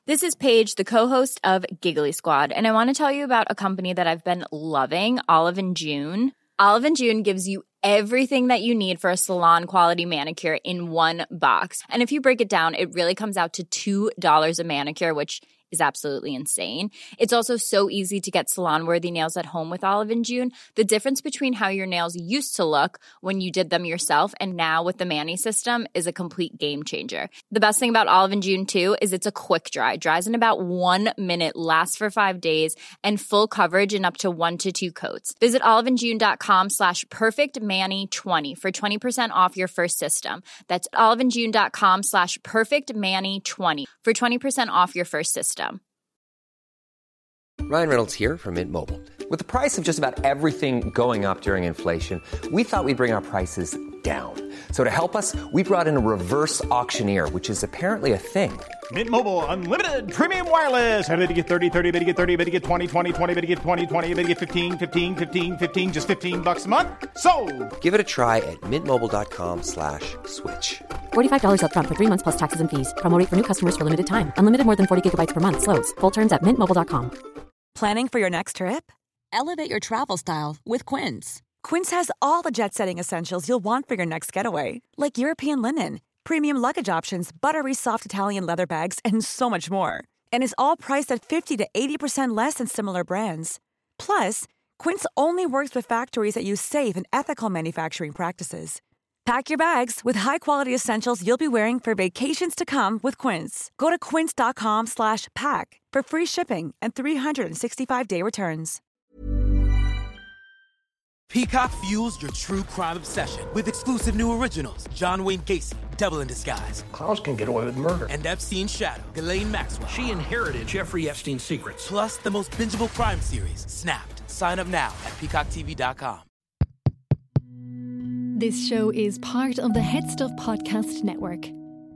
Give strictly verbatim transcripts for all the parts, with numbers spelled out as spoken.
This is Paige, the co-host of Giggly Squad, and I want to tell you about a company that I've been loving, Olive and June. Olive and June gives you everything that you need for a salon-quality manicure in one box. And if you break it down, it really comes out to two dollars a manicure, which is absolutely insane. It's also so easy to get salon-worthy nails at home with Olive and June. The difference between how your nails used to look when you did them yourself and now with the Mani system is a complete game changer. The best thing about Olive and June, too, is it's a quick dry. Dries in about one minute, lasts for five days, and full coverage in up to one to two coats. Visit oliveandjune.com slash perfectmani20 for twenty percent off your first system. That's oliveandjune.com slash perfectmani20 for twenty percent off your first system. Ryan Reynolds here from Mint Mobile. With the price of just about everything going up during inflation, we thought we'd bring our prices down. So to help us, we brought in a reverse auctioneer, which is apparently a thing. Mint Mobile Unlimited Premium Wireless. How to get thirty, thirty, how to get thirty, how to get twenty, twenty, twenty, how to get twenty, twenty, how to get fifteen, fifteen, fifteen, fifteen, just fifteen bucks a month? Sold! Give it a try at mintmobile.com slash switch. forty-five dollars up front for three months plus taxes and fees. Promo rate for new customers for limited time. Unlimited more than forty gigabytes per month. Slows full terms at mint mobile dot com. Planning for your next trip? Elevate your travel style with Quince. Quince has all the jet-setting essentials you'll want for your next getaway, like European linen, premium luggage options, buttery soft Italian leather bags, and so much more. And is all priced at fifty to eighty percent less than similar brands. Plus, Quince only works with factories that use safe and ethical manufacturing practices. Pack your bags with high-quality essentials you'll be wearing for vacations to come with Quince. Go to quince.com slash pack for free shipping and three sixty-five day returns. Peacock fuels your true crime obsession with exclusive new originals. John Wayne Gacy, Devil in Disguise. Clowns can get away with murder. And Epstein's shadow, Ghislaine Maxwell. She inherited Jeffrey Epstein's secrets. Plus the most bingeable crime series, Snapped. Sign up now at peacock t v dot com. This show is part of the Head Stuff Podcast Network.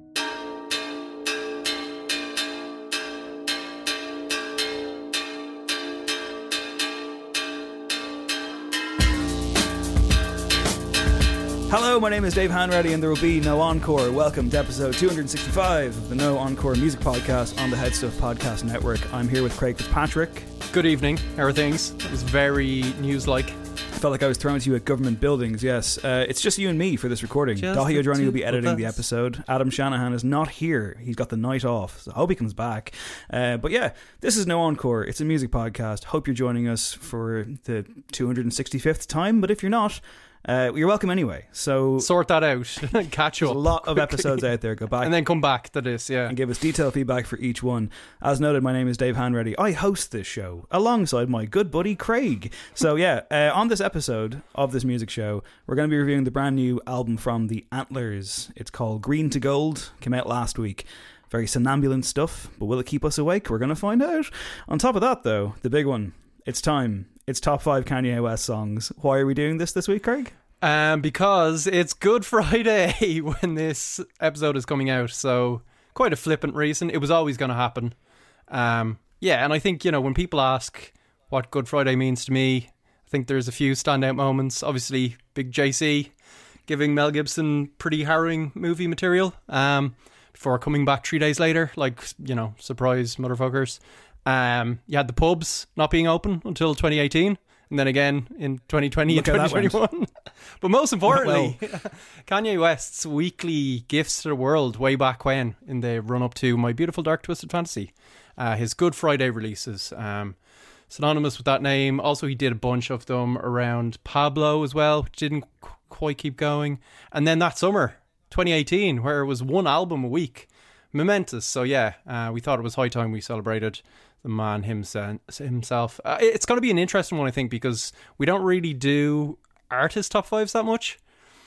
Hello, my name is Dave Hanratty and there will be no encore. Welcome to episode two hundred sixty-five of the No Encore Music Podcast on the Head Stuff Podcast Network. I'm here with Craig Fitzpatrick. Good evening. How are things? It was very news-like. Felt like I was thrown to you at government buildings, yes. Uh, it's just you and me for this recording. Dahi Odroni will be editing the episode. Adam Shanahan is not here. He's got the night off, so I hope he comes back. Uh, but yeah, this is No Encore. It's a music podcast. Hope you're joining us for the two hundred sixty-fifth time, but if you're not, Uh, you're welcome anyway. So sort that out. Catch up. There's a lot quickly. of episodes out there. Go back and then come back to this, yeah, and give us detailed feedback for each one. As noted, my name is Dave Hanratty. I host this show alongside my good buddy Craig. So yeah, uh, on this episode of this music show, we're going to be reviewing the brand new album from the Antlers. It's called Green to Gold. Came out last week. Very somnambulant stuff, but will it keep us awake? We're going to find out. On top of that, though, the big one. It's time. It's top five Kanye West songs. Why are we doing this this week, Craig? Um, because it's Good Friday when this episode is coming out. So quite a flippant reason. It was always going to happen. Um, yeah, and I think, you know, when people ask what Good Friday means to me, I think there's a few standout moments. Obviously, Big J C giving Mel Gibson pretty harrowing movie material um, before coming back three days later. Like, you know, surprise motherfuckers. Um, you had the pubs not being open until twenty eighteen, and then again in twenty twenty Look and twenty twenty-one. But most importantly, well. Kanye West's weekly gifts to the world way back when, in the run-up to My Beautiful Dark Twisted Fantasy. Uh, his Good Friday releases, um, synonymous with that name. Also, he did a bunch of them around Pablo as well, which didn't qu- quite keep going. And then that summer, twenty eighteen, where it was one album a week. Momentous. So yeah, uh, we thought it was high time we celebrated the man himself. Uh, it's going to be an interesting one, I think, because we don't really do artist top fives that much.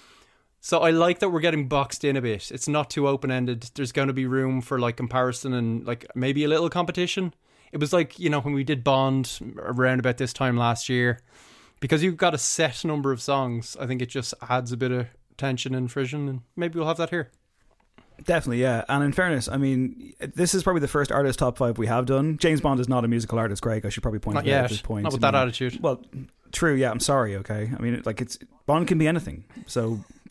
So I like that we're getting boxed in a bit. It's not too open-ended. There's going to be room for like comparison and like maybe a little competition. It was like, you know, when we did Bond around about this time last year, because you've got a set number of songs, I think it just adds a bit of tension and friction, and maybe we'll have that here. Definitely, yeah. And in fairness, I mean, this is probably the first artist top five we have done. James Bond is not a musical artist, Greg. I should probably point not that yet. out at this point. Not with I that mean, attitude. Well, true, yeah, I'm sorry, okay? I mean, like, it's Bond can be anything. So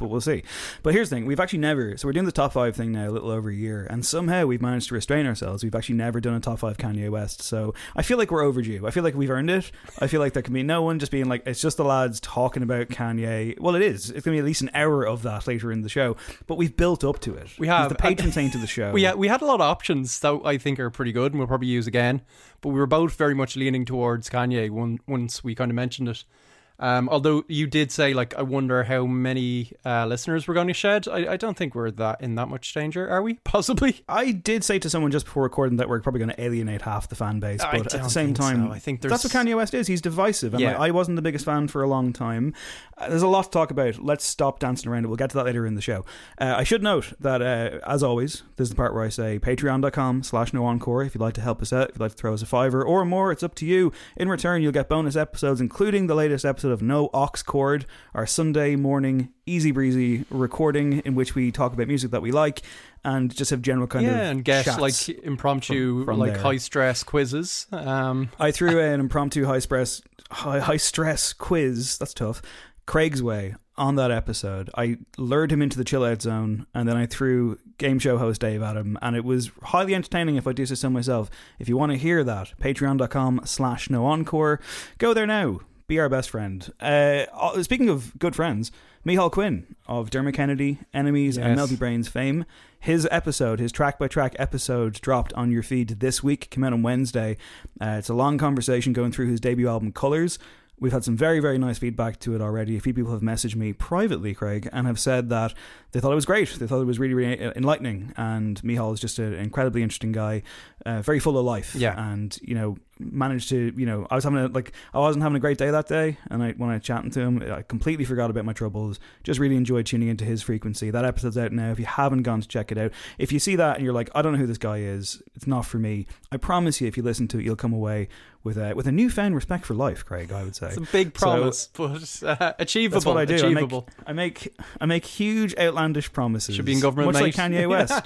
but we'll see. But here's the thing, we've actually never, so we're doing the top five thing now a little over a year, and somehow we've managed to restrain ourselves. We've actually never done a top five Kanye West, so I feel like we're overdue. I feel like we've earned it. I feel like there can be no one just being like, it's just the lads talking about Kanye. Well, it is. It's going to be at least an hour of that later in the show, but we've built up to it. We have. He's the patron saint of the show. We, we had a lot of options that I think are pretty good and we'll probably use again, but we were both very much leaning towards Kanye one, once we kind of mentioned it. Um, although you did say, like, I wonder how many uh, listeners we're going to shed. I, I don't think we're that in that much danger, are we? Possibly. I did say to someone just before recording that we're probably going to alienate half the fan base, I but at don't the same think time, so. I think there's... that's what Kanye West is. He's divisive, and Yeah. like, I wasn't the biggest fan for a long time. Uh, there's a lot to talk about. Let's stop dancing around it. We'll get to that later in the show. Uh, I should note that, uh, as always, this is the part where I say patreon.com slash no encore if you'd like to help us out, if you'd like to throw us a fiver or more, it's up to you. In return, you'll get bonus episodes, including the latest episode of No Ox Chord, our Sunday morning easy breezy recording in which we talk about music that we like and just have general kind yeah, of and get chats like impromptu, from, from like there. high stress quizzes. Um, I threw an impromptu high stress, high, high stress quiz. That's tough. Craig's way on that episode. I lured him into the chill out zone, and then I threw game show host Dave at him, and it was highly entertaining if I do so myself. If you want to hear that, patreon.com slash no encore. Go there now. Be our best friend. Uh, speaking of good friends, Micheál Quinn of Dermot Kennedy, Enemies, Yes. and Melty Brains fame. His episode, his track-by-track episode, dropped on your feed this week, came out on Wednesday. Uh, it's a long conversation going through his debut album, Colours. We've had some very, very nice feedback to it already. A few people have messaged me privately, Craig, and have said that they thought it was great. They thought it was really, really enlightening. And Micheál is just an incredibly interesting guy, uh, very full of life. Yeah. And, you know, managed to, you know, I was having a, like, I wasn't having a great day that day. And I, when I chatted to him, I completely forgot about my troubles. Just really enjoyed tuning into his frequency. That episode's out now. If you haven't gone to check it out, if you see that and you're like, I don't know who this guy is, it's not for me. I promise you, if you listen to it, you'll come away with a, with a newfound respect for life, Craig, I would say. It's a big promise, so, but uh, achievable. That's what I do. Achievable. I make, I make I make huge outlandish promises. Should be in government, much mate. like Kanye West.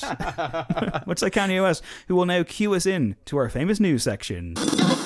Much like Kanye West, who will now cue us in to our famous news section.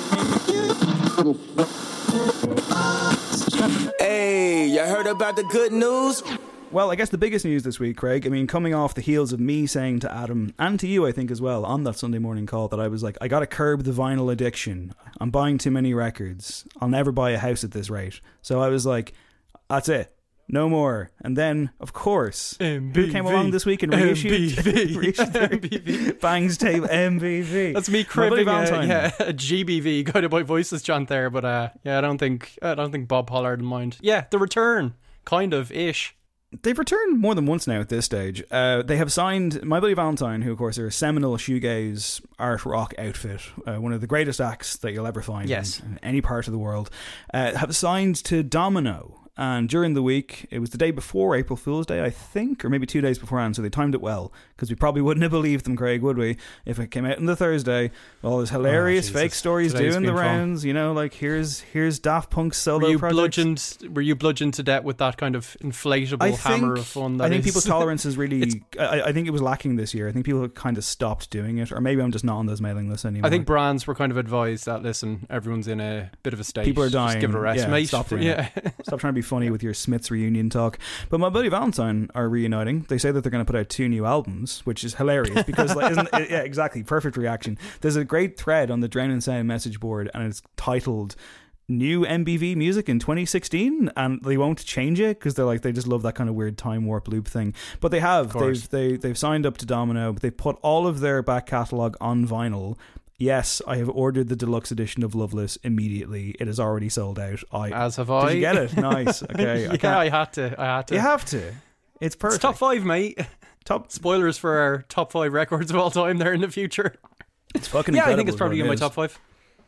Hey, you heard about the good news? Well, I guess the biggest news this week, Craig, I mean, coming off the heels of me saying to Adam, and to you, I think, as well, on that Sunday morning call, that I was like, I gotta curb the vinyl addiction. I'm buying too many records. I'll never buy a house at this rate. So I was like, that's it. No more. And then, of course, M B V. who came along this week and reissued, M B V. reissued their M B V. Bangs tape M B V. That's me My buddy cribbing a, Valentine. yeah, a G B V, guided by voices chant there, but uh, yeah, I don't think I don't think Bob Pollard in mind. Yeah, the return, kind of ish. They've returned more than once now at this stage. Uh, they have signed My Buddy Valentine, who of course are a seminal shoegaze art rock outfit, uh, one of the greatest acts that you'll ever find Yes. in, in any part of the world, uh, have signed to Domino. And during the week, it was the day before April Fool's Day, I think, or maybe two days beforehand, so they timed it well, because we probably wouldn't have believed them, Craig, would we, if it came out on the Thursday, all those hilarious Oh, fake Jesus. stories Today's doing the been fun. rounds, you know, like here's here's Daft Punk's solo Were you projects. bludgeoned? Were you bludgeoned to death with that kind of inflatable I hammer think- of fun? That I think is- people's tolerance is really. It's- I, I think it was lacking this year. I think people have kind of stopped doing it, or maybe I'm just not on those mailing lists anymore. I think brands were kind of advised that listen, everyone's in a bit of a state. people are dying. Just give it a rest, yeah, mate. Stop doing yeah. it. Stop trying to be funny with your Smiths reunion talk. But My Buddy Valentine are reuniting. They say that they're going to put out two new albums, which is hilarious because, like, isn't it, yeah, exactly, perfect reaction. There's a great thread on the Drown and Sound message board, and it's titled New M B V music in twenty sixteen, and they won't change it because they're like, they just love that kind of weird time warp loop thing. But they have course. they've they, they've signed up to Domino. They've put all of their back catalogue on vinyl. Yes, I have ordered the deluxe edition of Loveless immediately. It is already sold out. I As have Did I. you get it? Nice. Okay. I yeah, can't- I had to. I had to. you have to. It's perfect. It's top five, mate. Top. Spoilers for our top five records of all time there in the future. It's fucking Yeah, I incredible. think it's is what probably it in my is. top five.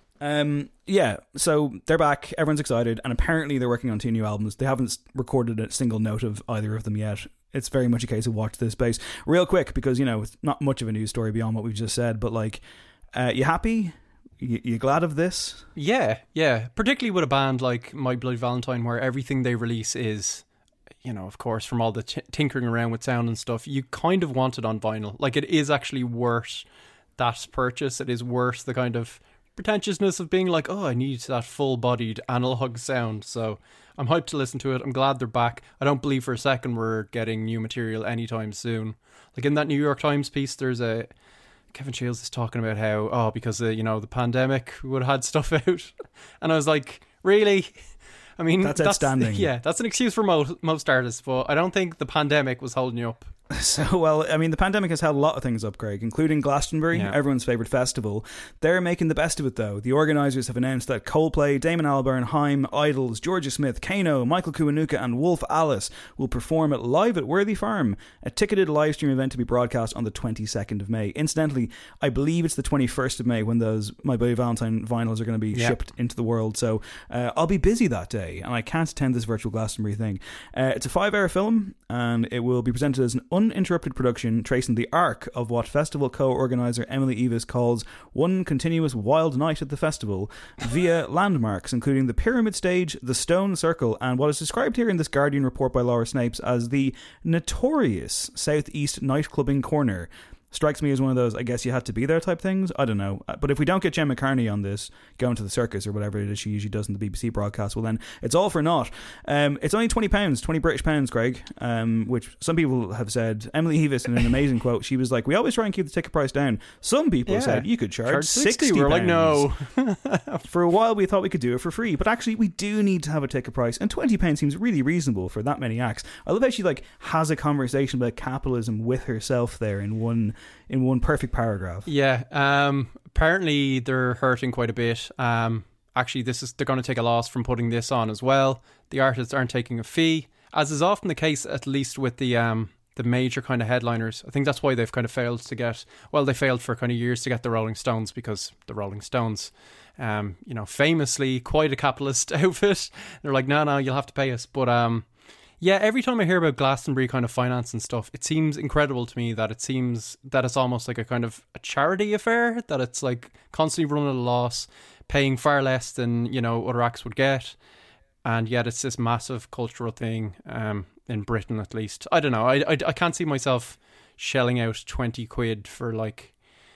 Um, yeah, so they're back. Everyone's excited, and apparently they're working on two new albums. They haven't s- recorded a single note of either of them yet. It's very much a case of watch this space. Real quick, because, you know, it's not much of a news story beyond what we've just said, but, like, uh, you happy? You, you glad of this? Yeah, yeah. Particularly with a band like My Bloody Valentine, where everything they release is, you know, of course, from all the t- tinkering around with sound and stuff, you kind of want it on vinyl. Like, it is actually worth that purchase. It is worth the kind of pretentiousness of being like, oh, I need that full-bodied analog sound. So I'm hyped to listen to it. I'm glad they're back. I don't believe for a second we're getting new material anytime soon. Like in that New York Times piece, there's a Kevin Shields is talking about how, oh, because of, you know, the pandemic, we would have had stuff out. And I was like, really? I mean, that's outstanding. That's, yeah, that's an excuse for most, most artists, but I don't think the pandemic was holding you up. So, well, I mean, the pandemic has held a lot of things up, Craig, including Glastonbury, yeah. everyone's favourite festival. They're making the best of it, though. The organisers have announced that Coldplay, Damon Albarn, Haim, Idols, Georgia Smith, Kano, Michael Kiwanuka and Wolf Alice will perform at live at Worthy Farm, a ticketed live stream event to be broadcast on the twenty-second of May. Incidentally, I believe it's the twenty-first of May when those My Bloody Valentine vinyls are going to be yeah. shipped into the world. So uh, I'll be busy that day, and I can't attend this virtual Glastonbury thing. Uh, it's a five-hour film, and it will be presented as an uninterrupted production tracing the arc of what festival co-organiser Emily Evis calls one continuous wild night at the festival via landmarks including the Pyramid Stage, the Stone Circle, and what is described here in this Guardian report by Laura Snapes as the notorious Southeast nightclubbing corner. Strikes me as one of those, I guess you had to be there type things. I don't know. But if we don't get Gemma Carney on this, going to the circus or whatever it is she usually does in the B B C broadcast, well then it's all for naught. Um, it's only twenty pounds, twenty British pounds, Craig, um, which some people have said. Emily Evis, in an amazing quote, she was like, we always try and keep the ticket price down. Some people yeah. said you could charge, charge sixty, sixty. We're like, no. For a while we thought we could do it for free, but actually we do need to have a ticket price, and twenty pounds seems really reasonable for that many acts. I love how she like has a conversation about capitalism with herself there in one in one perfect paragraph. Yeah, um, apparently they're hurting quite a bit. Um, actually, this is they're going to take a loss from putting this on as well. The artists aren't taking a fee, as is often the case, at least with the um, the major kind of headliners. I think that's why they've kind of failed to get, well, they failed for kind of years to get the Rolling Stones, because the Rolling Stones, um, you know, famously quite a capitalist outfit. They're like, no, no, you'll have to pay us. But um, yeah, every time I hear about Glastonbury kind of finance and stuff, it seems incredible to me that it seems that it's almost like a kind of a charity affair, that it's like constantly running at a loss, paying far less than, you know, other acts would get. And yet it's this massive cultural thing, um, in Britain at least. I don't know. I, I, I can't see myself shelling out twenty quid for like,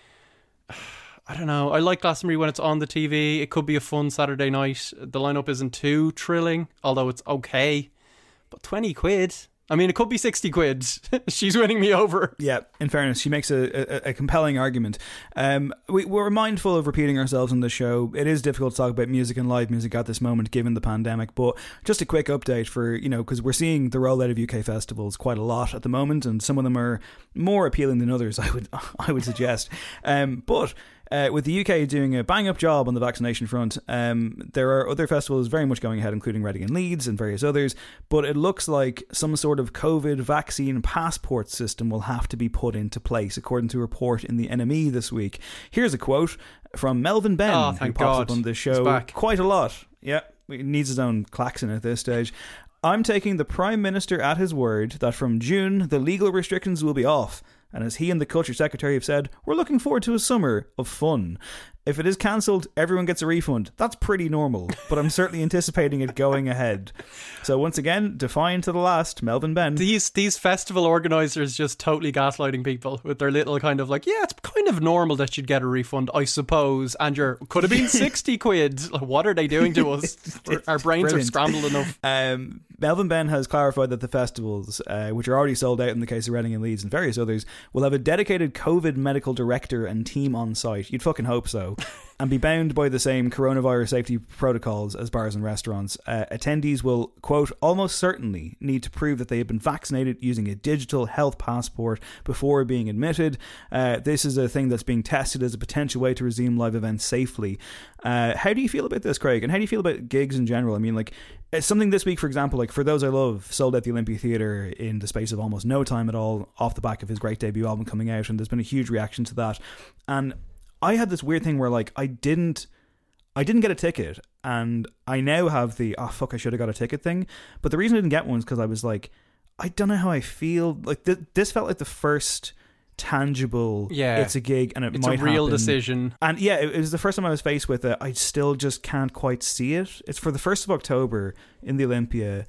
I don't know. I like Glastonbury when it's on the T V. It could be a fun Saturday night. The lineup isn't too thrilling, although it's okay. But twenty quid? I mean, it could be sixty quid. She's winning me over. Yeah, in fairness, she makes a, a, a compelling argument. Um, we, we're mindful of repeating ourselves on the show. It is difficult to talk about music and live music at this moment, given the pandemic. But just a quick update for, you know, because we're seeing the rollout of U K festivals quite a lot at the moment, and some of them are more appealing than others, I would I would suggest. Um, but Uh, with the U K doing a bang-up job on the vaccination front, um, there are other festivals very much going ahead, including Reading and Leeds and various others, but it looks like some sort of COVID vaccine passport system will have to be put into place, according to a report in the N M E this week. Here's a quote from Melvin Benn, oh, who pops God. up on this show quite a lot. Yeah, he needs his own klaxon at this stage. I'm taking the Prime Minister at his word that from June the legal restrictions will be off. And as he and the Culture Secretary have said, we're looking forward to a summer of fun. If it is cancelled, everyone gets a refund. That's pretty normal, but I'm certainly anticipating it going ahead. So once again, defiant to the last, Melvin Benn. These these festival organisers just totally gaslighting people with their little kind of like, yeah, it's kind of normal that you'd get a refund, I suppose. And your could have been sixty quid. What are they doing to us? Our brains Brilliant. are scrambled enough. Um, Melvin Benn has clarified that the festivals, uh, which are already sold out in the case of Reading and Leeds and various others, will have a dedicated COVID medical director and team on site. You'd fucking hope so. And be bound by the same coronavirus safety protocols as bars and restaurants. Uh, attendees will, quote, almost certainly need to prove that they have been vaccinated using a digital health passport before being admitted. Uh, this is a thing that's being tested as a potential way to resume live events safely. Uh, how do you feel about this, Craig? And how do you feel about gigs in general? I mean, like, it's something this week, for example, like For Those I Love sold out the Olympia Theatre in the space of almost no time at all, off the back of his great debut album coming out, and there's been a huge reaction to that. And I had this weird thing where like I didn't I didn't get a ticket, and I now have the oh fuck I should have got a ticket thing, but the reason I didn't get one is because I was like, I don't know how I feel. Like th- this felt like the first tangible yeah it's a gig and it it's might a real happen. decision. And yeah, it, it was the first time I was faced with it. I still just can't quite see it. It's for the first of October in the Olympia.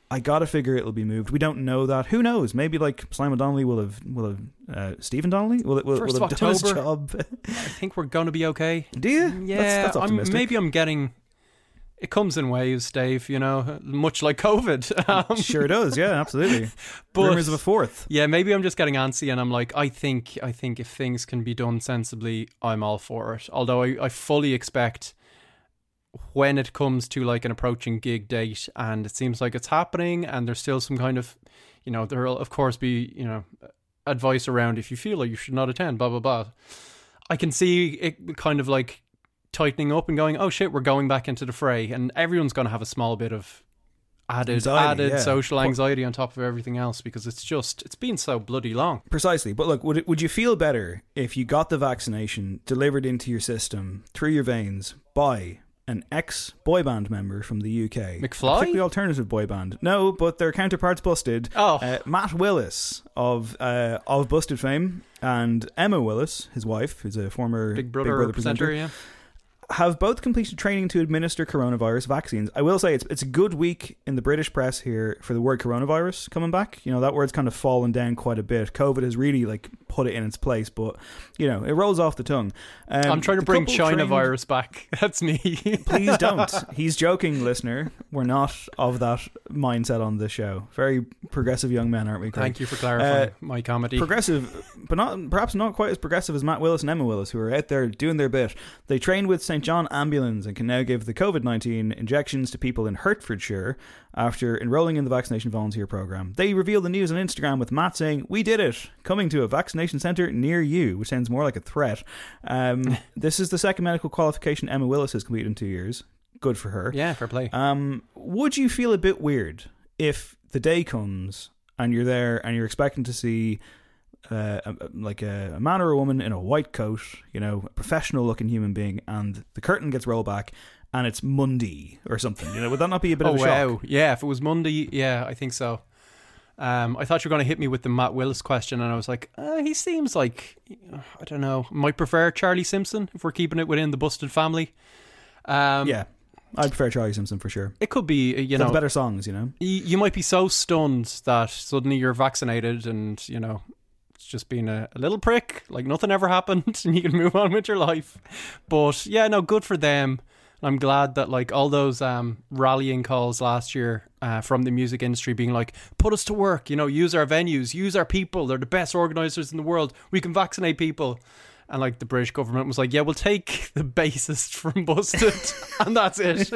I gotta figure it'll be moved. We don't know that. Who knows? Maybe like Simon Donnelly will have will have uh, Stephen Donnelly will will, First will have of done his October, job. I think we're going to be okay. Do you? Yeah, that's, that's I'm, optimistic. maybe I'm getting. It comes in waves, Dave. You know, much like COVID. Um, sure does. Yeah, absolutely. But, Rumors of a fourth. Yeah, maybe I'm just getting antsy, and I'm like, I think, I think if things can be done sensibly, I'm all for it. Although I, I fully expect, when it comes to like an approaching gig date and it seems like it's happening and there's still some kind of, you know, there'll of course be, you know, advice around if you feel like you should not attend, blah, blah, blah. I can see it kind of like tightening up and going, oh shit, we're going back into the fray, and everyone's going to have a small bit of added Anxiety, added yeah. social anxiety on top of everything else, because it's just, it's been so bloody long. Precisely. But look, would it, would you feel better if you got the vaccination delivered into your system through your veins by an ex-boy band member from the U K? McFly? I think the alternative boy band. No, but their counterparts Busted. Oh. Uh, Matt Willis of uh, of Busted fame, and Emma Willis, his wife, who's a former Big Brother, Big Brother presenter, presenter, yeah. have both completed training to administer coronavirus vaccines. I will say it's it's a good week in the British press here for the word coronavirus coming back. You know, that word's kind of fallen down quite a bit. COVID has really like put it in its place, but you know, it rolls off the tongue. Um, I'm trying to the bring couple China trained- virus back. That's me. Please don't. He's joking, listener. We're not of that mindset on this show. Very progressive young men, aren't we, Craig? Thank you for clarifying Uh, my comedy. Progressive, but not perhaps not quite as progressive as Matt Willis and Emma Willis, who are out there doing their bit. They trained with Saint John Ambulance and can now give the COVID nineteen injections to people in Hertfordshire after enrolling in the vaccination volunteer program. They revealed the news on Instagram with Matt saying, "We did it, coming to a vaccination centre near you," which sounds more like a threat. Um, this is the second medical qualification Emma Willis has completed in two years. Good for her. Yeah, fair play. Um, would you feel a bit weird if the day comes and you're there and you're expecting to see uh, a, like a, a man or a woman in a white coat, you know, a professional looking human being, and the curtain gets rolled back and it's Monday or something? You know, would that not be a bit oh, of a wow. shock? Yeah, if it was Monday, yeah, I think so. Um, I thought you were going to hit me with the Matt Willis question, and I was like, uh, he seems like, I don't know, might prefer Charlie Simpson if we're keeping it within the Busted family. Um, Yeah, I prefer Charlie Simpson for sure. It could be, you Some know, better songs, you know. You, you might be so stunned that suddenly you're vaccinated and, you know, it's just been a, a little prick, like nothing ever happened, and you can move on with your life. But yeah, no, good for them. I'm glad that like all those um, rallying calls last year uh, from the music industry being like, put us to work, you know, use our venues, use our people. They're the best organisers in the world. We can vaccinate people. And like the British government was like, yeah, we'll take the bassist from Busted and that's it.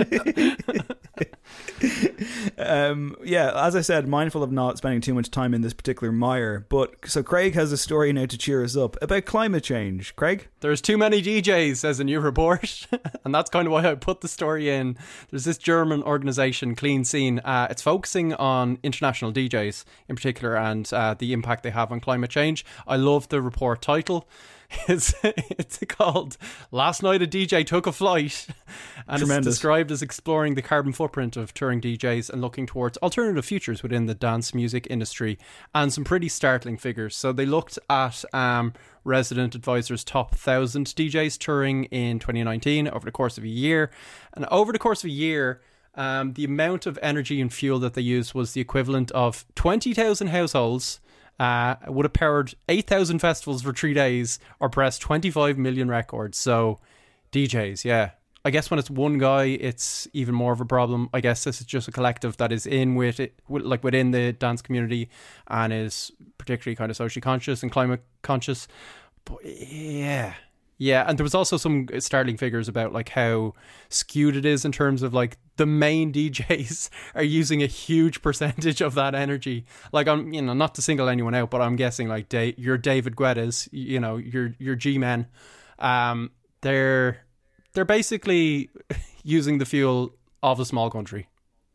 um, yeah, as I said, mindful of not spending too much time in this particular mire. But so Craig has a story now to cheer us up about climate change. Craig? There's too many D Js, says a new report. And that's kind of why I put the story in. There's this German organisation, Clean Scene. Uh, it's focusing on international D Js in particular and uh, the impact they have on climate change. I love the report title. It's, it's called Last Night a D J Took a Flight, and Tremendous. It's described as exploring the carbon footprint of touring D Js and looking towards alternative futures within the dance music industry, and some pretty startling figures. So they looked at um, Resident Advisor's top one thousand D Js touring in twenty nineteen over the course of a year, and over the course of a year um, the amount of energy and fuel that they used was the equivalent of twenty thousand households. Uh, would have powered eight thousand festivals for three days or pressed twenty-five million records. So D Js, yeah. I guess when it's one guy, it's even more of a problem. I guess this is just a collective that is in with it, with, like within the dance community, and is particularly kind of socially conscious and climate conscious. But yeah. Yeah, and there was also some startling figures about like how skewed it is in terms of like the main D Js are using a huge percentage of that energy. Like I'm, you know, not to single anyone out, but I'm guessing like da- your David Guettas, you know, your your G-men, um, they're they're basically using the fuel of a small country.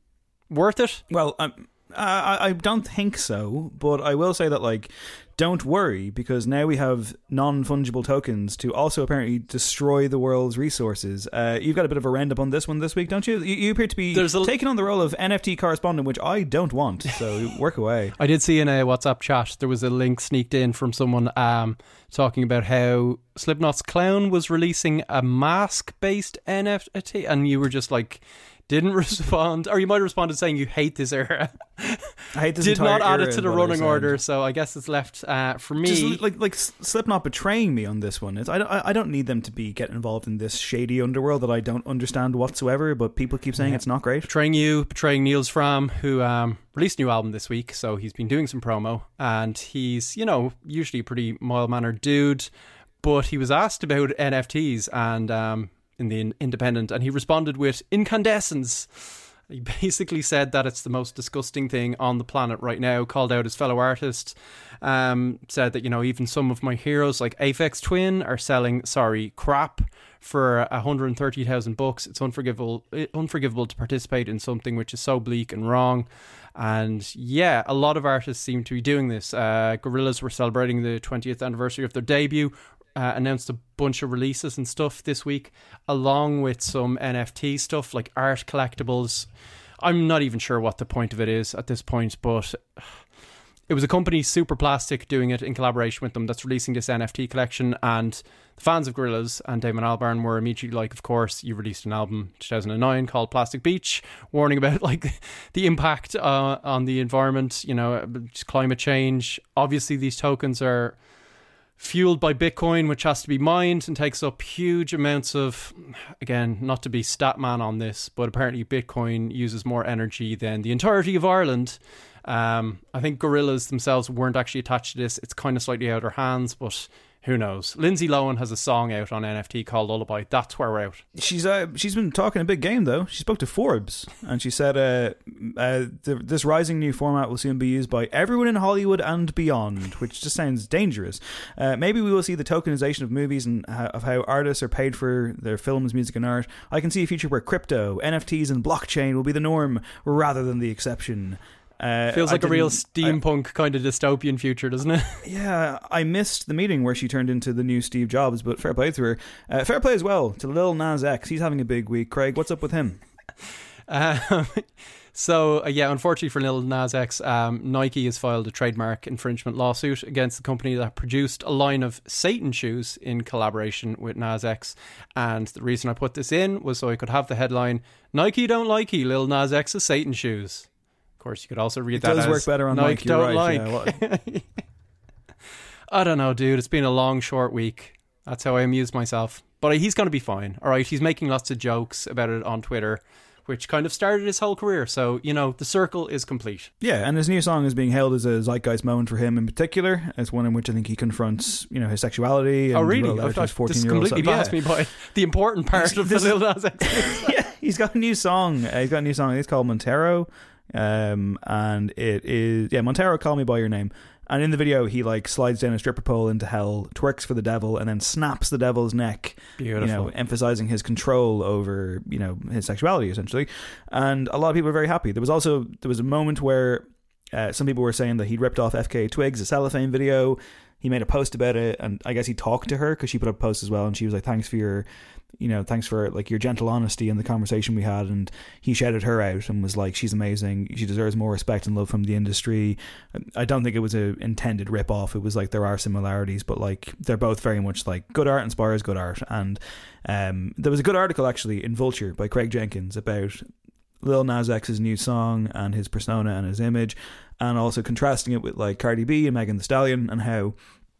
Worth it? Well, um, I, I don't think so, but I will say that, like, don't worry, because now we have non-fungible tokens to also apparently destroy the world's resources. Uh, you've got a bit of a roundup on this one this week, don't you? You, you appear to be a- taking on the role of N F T correspondent, which I don't want, so work away. I did see in a WhatsApp chat, there was a link sneaked in from someone um, talking about how Slipknot's Clown was releasing a mask-based N F T, and you were just like, didn't respond, or you might have responded saying you hate this era. I hate this Did not add era it to the running order, so I guess it's left uh, for me. Just like like Slipknot betraying me on this one. It's, I, don't, I don't need them to be getting involved in this shady underworld that I don't understand whatsoever, but people keep saying yeah. it's not great. Betraying you, betraying Niels Fram, who um, released a new album this week, so he's been doing some promo, and he's, you know, usually a pretty mild-mannered dude, but he was asked about N F Ts and um, in the Independent, and he responded with incandescence. He basically said that it's the most disgusting thing on the planet right now, called out his fellow artists, um, said that, you know, even some of my heroes like Aphex Twin are selling, sorry, crap for one hundred thirty thousand bucks. It's unforgivable, unforgivable to participate in something which is so bleak and wrong. And yeah, a lot of artists seem to be doing this. Uh, Gorillaz were celebrating the twentieth anniversary of their debut, Uh, announced a bunch of releases and stuff this week, along with some N F T stuff like art collectibles. I'm not even sure what the point of it is at this point, but it was a company, Superplastic, doing it in collaboration with them, that's releasing this N F T collection. And the fans of Gorillaz and Damon Albarn were immediately like, of course, you released an album in two thousand nine called Plastic Beach, warning about like the impact uh, on the environment, you know, climate change. Obviously, these tokens are fueled by Bitcoin, which has to be mined and takes up huge amounts of, again, not to be stat man on this, but apparently Bitcoin uses more energy than the entirety of Ireland. Um, I think Gorillaz themselves weren't actually attached to this. It's kind of slightly out of their hands, but who knows? Lindsay Lohan has a song out on N F T called Lullaby. That's where we're out. She's uh, she's been talking a big game, though. She spoke to Forbes, and she said uh, uh, the, this rising new format will soon be used by everyone in Hollywood and beyond, which just sounds dangerous. Uh, maybe we will see the tokenization of movies and how, of how artists are paid for their films, music, and art. I can see a future where crypto, N F Ts, and blockchain will be the norm rather than the exception. Uh, Feels like a real steampunk I, kind of dystopian future, doesn't it? Yeah, I missed the meeting where she turned into the new Steve Jobs, but fair play to her. Uh, fair play as well to Lil Nas X. He's having a big week. Craig, what's up with him? Um, so, uh, yeah, unfortunately for Lil Nas X, um, Nike has filed a trademark infringement lawsuit against the company that produced a line of Satan shoes in collaboration with Nas X. And the reason I put this in was so I could have the headline, Nike don't likey, Lil Nas X's Satan shoes. Of course, you could also read it that does as work better on Nike Nike, don't right, like. Yeah, I don't know, dude. It's been a long, short week. That's how I amuse myself. But he's going to be fine. All right, he's making lots of jokes about it on Twitter, which kind of started his whole career. So, you know, the circle is complete. Yeah, and his new song is being hailed as a zeitgeist moment for him in particular. It's one in which I think he confronts, you know, his sexuality. And oh, really? I've his this completely passed yeah. me by the important part of this, the Lil Nas X. Yeah, he's got a new song. Uh, he's got a new song. It's called Montero. Um, and it is, yeah, Montero, Call Me By Your Name. And in the video, he like slides down a stripper pole into hell, twerks for the devil, and then snaps the devil's neck. Beautiful. You know, emphasizing his control over, you know, his sexuality, essentially. And a lot of people are very happy. There was also, there was a moment where uh, some people were saying that he'd ripped off F K Twigs, a Cellophane video. He made a post about it, and I guess he talked to her because she put up a post as well, and she was like, thanks for your, you know, thanks for like your gentle honesty in the conversation we had. And he shouted her out and was like, she's amazing, she deserves more respect and love from the industry. I don't think it was a intended rip off. It was like there are similarities, but like they're both very much like good art inspires good art. And um, there was a good article actually in Vulture by Craig Jenkins about Lil Nas X's new song and his persona and his image, and also contrasting it with like Cardi B and Megan Thee Stallion, and how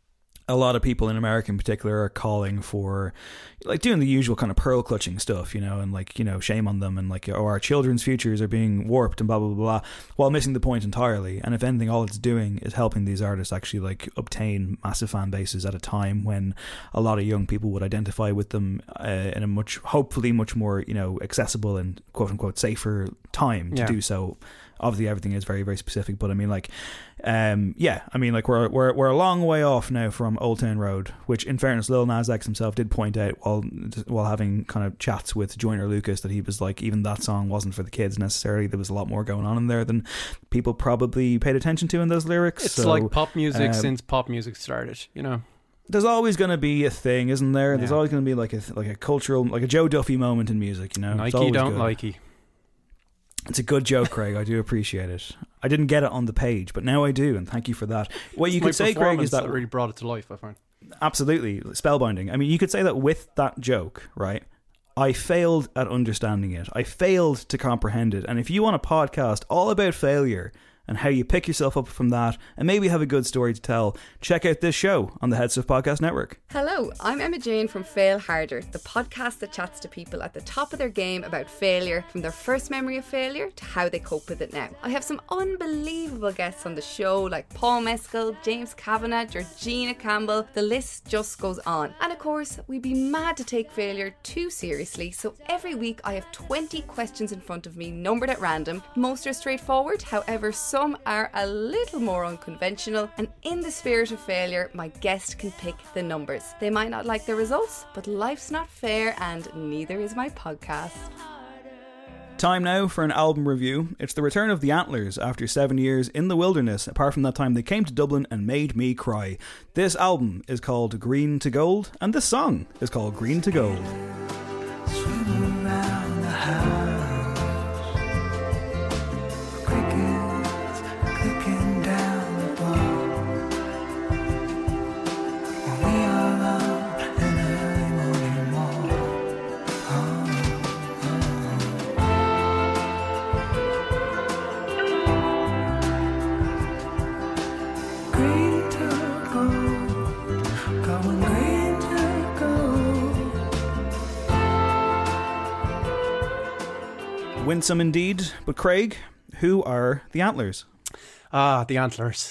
a lot of people in America in particular are calling for like doing the usual kind of pearl clutching stuff, you know, and like, you know, shame on them and like, oh, our children's futures are being warped and blah, blah, blah, blah, while missing the point entirely. And if anything, all it's doing is helping these artists actually like obtain massive fan bases at a time when a lot of young people would identify with them uh, in a much, hopefully much more, you know, accessible and quote unquote safer time to yeah. do so. Obviously everything is very, very specific, but I mean like um yeah I mean like we're we're we're a long way off now from Old Town Road, which in fairness Lil Nas X himself did point out while while having kind of chats with Joyner Lucas that he was like, even that song wasn't for the kids necessarily. There was a lot more going on in there than people probably paid attention to in those lyrics. It's so, like pop music um, since pop music started, you know. There's always going to be a thing, isn't there? Yeah. There's always going to be like a like a cultural, like a Joe Duffy moment in music, you know. Nike don't likey. It's a good joke, Craig. I do appreciate it. I didn't get it on the page, but now I do, and thank you for that. What you could say, Craig, is that, that really brought it to life, I find. Absolutely. Spellbinding. I mean, you could say that with that joke, right, I failed at understanding it. I failed to comprehend it. And if you want a podcast all about failure and how you pick yourself up from that and maybe have a good story to tell, check out this show on the Headstuff Podcast Network. Hello, I'm Emma Jane from Fail Harder, the podcast that chats to people at the top of their game about failure, from their first memory of failure to how they cope with it now. I have some unbelievable guests on the show like Paul Mescal, James Kavanagh, Georgina Campbell, the list just goes on. And of course, we'd be mad to take failure too seriously, so every week I have twenty questions in front of me, numbered at random. Most are straightforward, however some Some are a little more unconventional, and in the spirit of failure, my guest can pick the numbers. They might not like the results, but life's not fair, and neither is my podcast. Time now for an album review. It's the return of the Antlers after seven years in the wilderness. Apart from that time, they came to Dublin and made me cry. This album is called Green to Gold, and this song is called Green to Gold. Swim around the house. Clicking down the ball. We are out an early morning walk. Oh, oh. Green to gold, going green to gold. Winsome indeed, but Craig, who are the Antlers? Ah, the Antlers.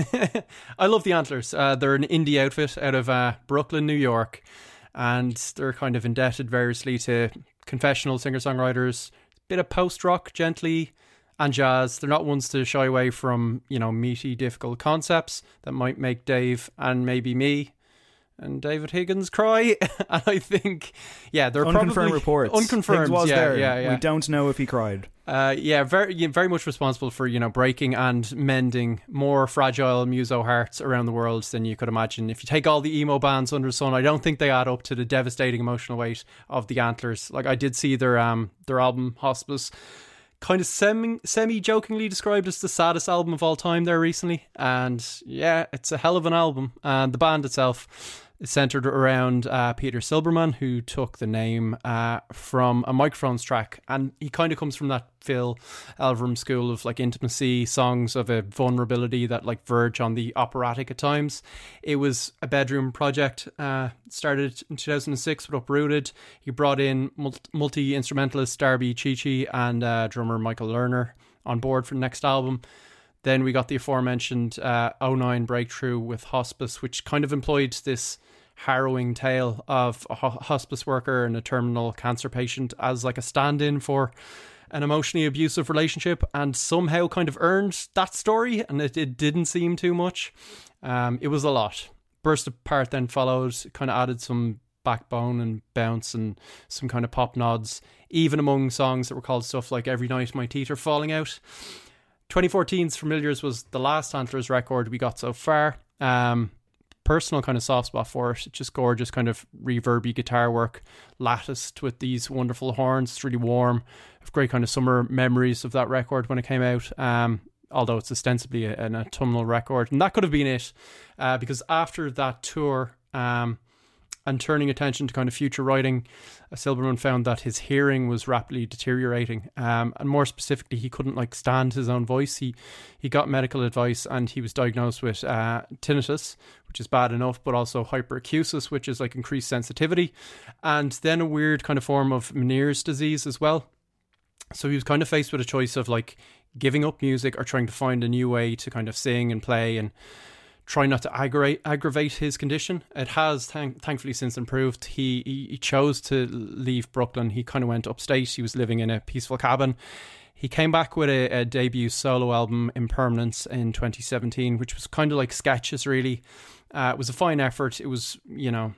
I love the Antlers. Uh, they're an indie outfit out of uh, Brooklyn, New York, and they're kind of indebted variously to confessional singer-songwriters, bit of post-rock, gently, and jazz. They're not ones to shy away from, you know, meaty, difficult concepts that might make Dave and maybe me and David Higgins cry. And I think, yeah, they're unconfirmed probably... reports. Unconfirmed Higgs was yeah, there. Yeah, yeah. We don't know if he cried. Uh, yeah, very yeah, very much responsible for, you know, breaking and mending more fragile muso hearts around the world than you could imagine. If you take all the emo bands under the sun, I don't think they add up to the devastating emotional weight of the Antlers. Like, I did see their um their album Hospice kind of semi semi jokingly described as the saddest album of all time there recently, and yeah, it's a hell of an album. And the band itself is centered around uh, Peter Silberman, who took the name uh, from a Microphones track, and he kind of comes from that Phil Elverum school of like intimacy, songs of a vulnerability that like verge on the operatic at times. It was a bedroom project, uh, started in two thousand six with Uprooted. He brought in multi-instrumentalist Darby Chichi and uh, drummer Michael Lerner on board for the next album. Then we got the aforementioned uh, oh nine breakthrough with Hospice, which kind of employed this harrowing tale of a ho- hospice worker and a terminal cancer patient as like a stand-in for an emotionally abusive relationship, and somehow kind of earned that story, and it, it didn't seem too much. Um, it was a lot. Burst Apart then followed, kind of added some backbone and bounce and some kind of pop nods, even among songs that were called stuff like Every Night My Teeth Are Falling Out. twenty fourteen's Familiars was the last Antlers record we got so far. Um, personal kind of soft spot for it. It's just gorgeous kind of reverby guitar work, latticed with these wonderful horns. It's really warm. I have great kind of summer memories of that record when it came out. Um, although it's ostensibly a, an autumnal record, and that could have been it, uh, because after that tour, um, and turning attention to kind of future writing, uh, Silberman found that his hearing was rapidly deteriorating. Um, and more specifically, he couldn't like stand his own voice. He he got medical advice and he was diagnosed with uh, tinnitus, which is bad enough, but also hyperacusis, which is like increased sensitivity. And then a weird kind of form of Meniere's disease as well. So he was kind of faced with a choice of like giving up music or trying to find a new way to kind of sing and play and try not to aggravate aggravate his condition. It has thank- thankfully since improved. He, he he chose to leave Brooklyn. He kind of went upstate. He was living in a peaceful cabin. He came back with a, a debut solo album, Impermanence, in twenty seventeen, which was kind of like sketches, really. Uh, it was a fine effort. It was, you know,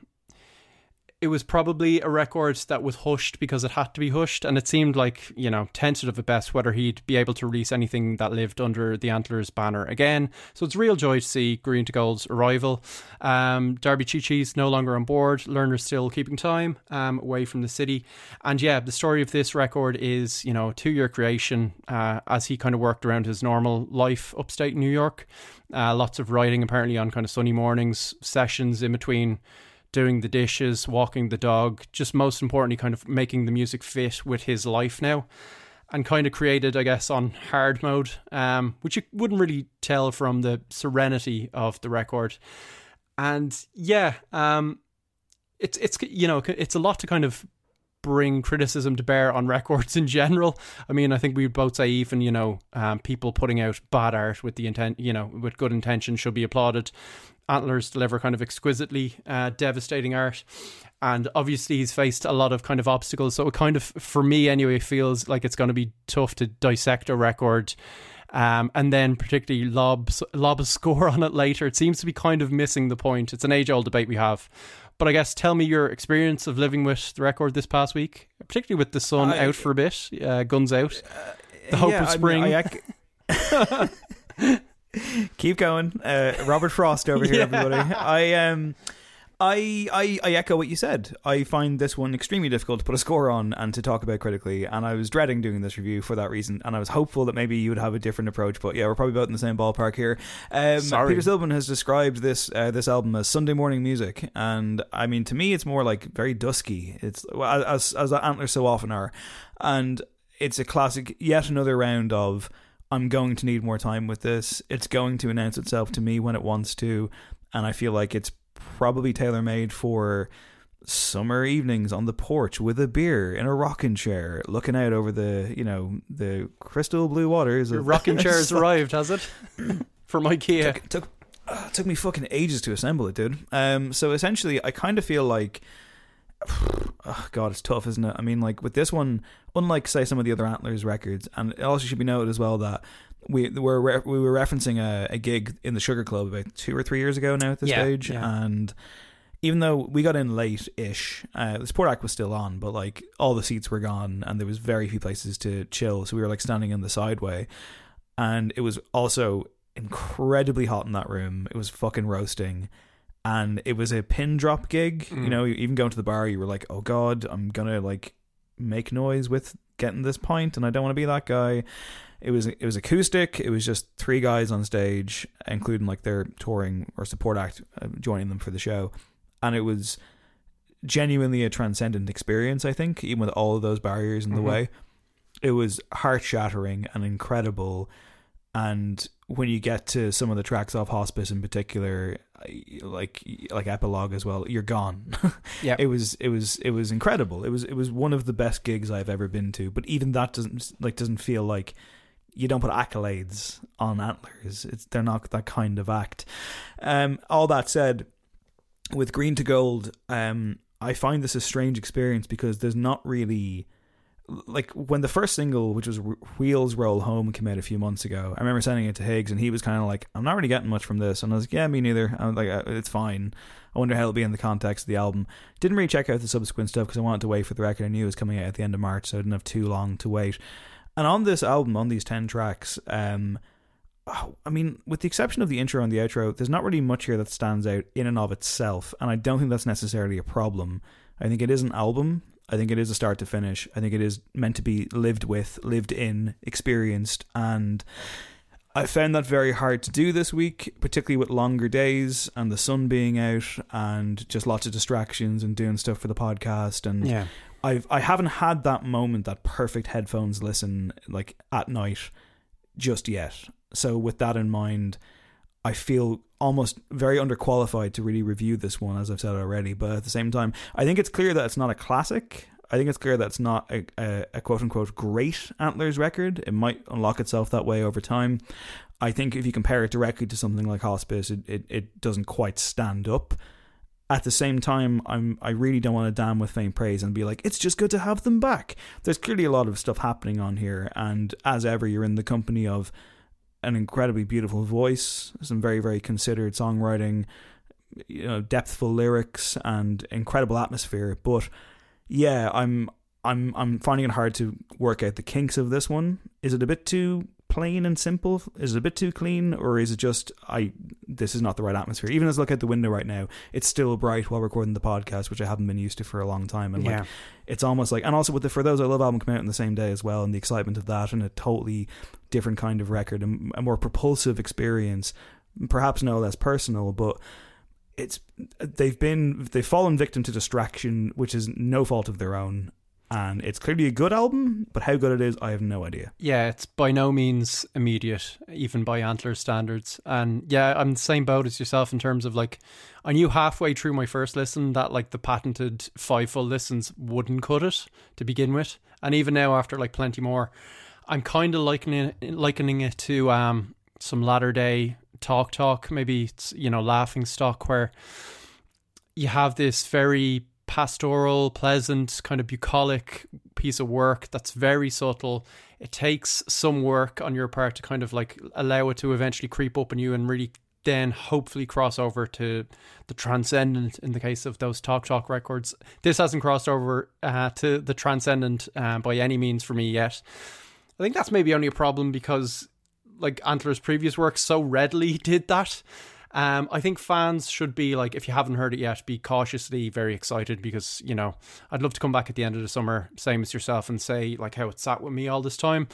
it was probably a record that was hushed because it had to be hushed, and it seemed like, you know, tentative at best whether he'd be able to release anything that lived under the Antlers banner again. So it's a real joy to see Green to Gold's arrival. Um, Darby Chichi's no longer on board. Lerner's still keeping time um, away from the city. And yeah, the story of this record is, you know, a two-year creation uh, as he kind of worked around his normal life upstate New York. Uh, lots of writing apparently on kind of sunny mornings, sessions in between doing the dishes, walking the dog, just most importantly kind of making the music fit with his life now, and kind of created, I guess, on hard mode, um, which you wouldn't really tell from the serenity of the record. And yeah, um, it's, it's you know, it's a lot to kind of bring criticism to bear on records in general. I mean, I think we would both say even, you know, um, people putting out bad art with the intent, you know, with good intention should be applauded. Antlers deliver kind of exquisitely uh, devastating art, and obviously he's faced a lot of kind of obstacles, so it kind of, for me anyway, feels like it's going to be tough to dissect a record um, and then particularly lob, lob a score on it later. It seems to be kind of missing the point. It's an age-old debate we have. But I guess tell me your experience of living with the record this past week, particularly with the sun I, out for a bit, uh, guns out, uh, the hope yeah, of spring. I mean, I, I, keep going, uh, Robert Frost over here, yeah. everybody. I um, I, I I echo what you said. I find this one extremely difficult to put a score on and to talk about critically, and I was dreading doing this review for that reason, and I was hopeful that maybe you would have a different approach, but yeah, we're probably both in the same ballpark here. Um, Sorry. Peter Silverman has described this uh, this album as Sunday morning music, and I mean, to me it's more like very dusky. It's as as Antlers so often are, and it's a classic, yet another round of I'm going to need more time with this. It's going to announce itself to me when it wants to, and I feel like it's probably tailor-made for summer evenings on the porch with a beer in a rocking chair, looking out over the, you know, the crystal blue waters. Your rocking chair has arrived, has it? From IKEA. Took, took, uh, took me fucking ages to assemble it, dude. Um, so essentially, I kind of feel like, oh God, it's tough, isn't it? I mean, like with this one, unlike say some of the other Antlers records, and it also should be noted as well that we were re- we were referencing a, a gig in the Sugar Club about two or three years ago now at this yeah, stage, yeah. and even though we got in late-ish, uh, the support act was still on, but like all the seats were gone, and there was very few places to chill, so we were like standing in the sideway, and it was also incredibly hot in that room. It was fucking roasting. And it was a pin drop gig. Mm. You know, even going to the bar, you were like, oh God, I'm going to like make noise with getting this pint, and I don't want to be that guy. It was it was acoustic. It was just three guys on stage, including like their touring or support act uh, joining them for the show. And it was genuinely a transcendent experience, I think, even with all of those barriers in mm-hmm. the way. It was heart-shattering and incredible. And when you get to some of the tracks off Hospice in particular, like like Epilogue as well, you're gone. Yeah, it was it was it was incredible. It was it was one of the best gigs I've ever been to. But even that doesn't like doesn't feel like, you don't put accolades on Antlers. It's they're not that kind of act. Um, all that said, with Green to Gold, um, I find this a strange experience because there's not really. Like when the first single, which was Wheels Roll Home, came out a few months ago, I remember sending it to Higgs, and he was kind of like, I'm not really getting much from this. And I was like, yeah, me neither. I was like, it's fine. I wonder how it'll be in the context of the album. Didn't really check out the subsequent stuff because I wanted to wait for the record I knew was coming out at the end of March, so I didn't have too long to wait. And on this album, on these ten tracks, um, I mean, with the exception of the intro and the outro, there's not really much here that stands out in and of itself, and I don't think that's necessarily a problem. I think it is an album. I think it is a start to finish. I think it is meant to be lived with, lived in, experienced, and I found that very hard to do this week, particularly with longer days and the sun being out and just lots of distractions and doing stuff for the podcast. And yeah. I've I haven't had that moment, that perfect headphones listen like at night just yet. So with that in mind, I feel almost very underqualified to really review this one, as I've said already. But at the same time, I think it's clear that it's not a classic. I think it's clear that it's not a, a, a quote-unquote great Antlers record. It might unlock itself that way over time. I think if you compare it directly to something like Hospice, it, it, it doesn't quite stand up. At the same time, I'm I really don't want to damn with faint praise and be like, it's just good to have them back. There's clearly a lot of stuff happening on here, and as ever, you're in the company of an incredibly beautiful voice, some very, very considered songwriting, you know, depthful lyrics, and incredible atmosphere. But yeah, I'm I'm I'm finding it hard to work out the kinks of this one. Is it a bit too plain and simple? Is it a bit too clean, or is it just I? This is not the right atmosphere. Even as I look out the window right now, it's still bright while recording the podcast, which I haven't been used to for a long time. And yeah. like, it's almost like, and also with the For Those I Love album coming out on the same day as well, and the excitement of that, and a totally different kind of record, and a more propulsive experience, perhaps no less personal, but it's they've been they've fallen victim to distraction, which is no fault of their own. And it's clearly a good album, but how good it is, I have no idea. Yeah, it's by no means immediate, even by Antler standards. And yeah, I'm the same boat as yourself in terms of like, I knew halfway through my first listen that like the patented five full listens wouldn't cut it to begin with. And even now, after like plenty more, I'm kind of likening it, likening it to um, some latter day talk talk, maybe it's, you know, laughing stock, where you have this very pastoral, pleasant, kind of bucolic piece of work that's very subtle. It takes some work on your part to kind of like allow it to eventually creep up on you and really then hopefully cross over to the transcendent in the case of those Talk Talk records. This hasn't crossed over uh, to the transcendent uh, by any means for me yet. I think that's maybe only a problem because like Antler's previous work so readily did that. Um, I think fans should be like, if you haven't heard it yet, be cautiously very excited because, you know, I'd love to come back at the end of the summer, same as yourself, and say like how it sat with me all this time.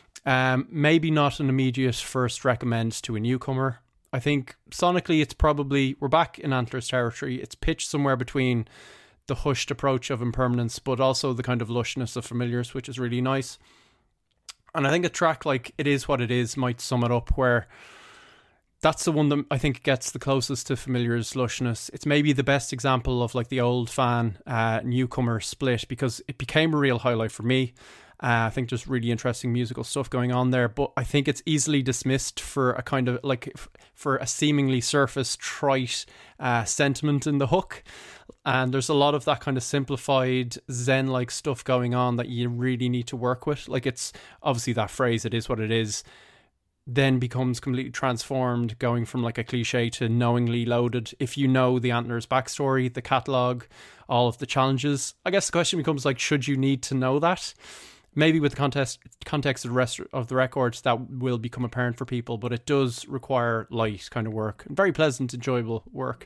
Um, maybe not an immediate first recommend to a newcomer. I think sonically it's probably, we're back in Antler's territory. It's pitched somewhere between the hushed approach of Impermanence, but also the kind of lushness of Familiars, which is really nice. And I think a track like It Is What It Is might sum it up, where that's the one that I think gets the closest to Familiar's lushness. It's maybe the best example of like the old fan uh, newcomer split because it became a real highlight for me. Uh, I think there's really interesting musical stuff going on there, but I think it's easily dismissed for a kind of like f- for a seemingly surface trite uh, sentiment in the hook. And there's a lot of that kind of simplified Zen-like stuff going on that you really need to work with. Like it's obviously that phrase, it is what it is, then becomes completely transformed, going from like a cliche to knowingly loaded. If you know the Antlers backstory, the catalogue, all of the challenges, I guess the question becomes like, should you need to know that? Maybe with the context context of the rest of the records that will become apparent for people, but it does require light kind of work, very pleasant, enjoyable work.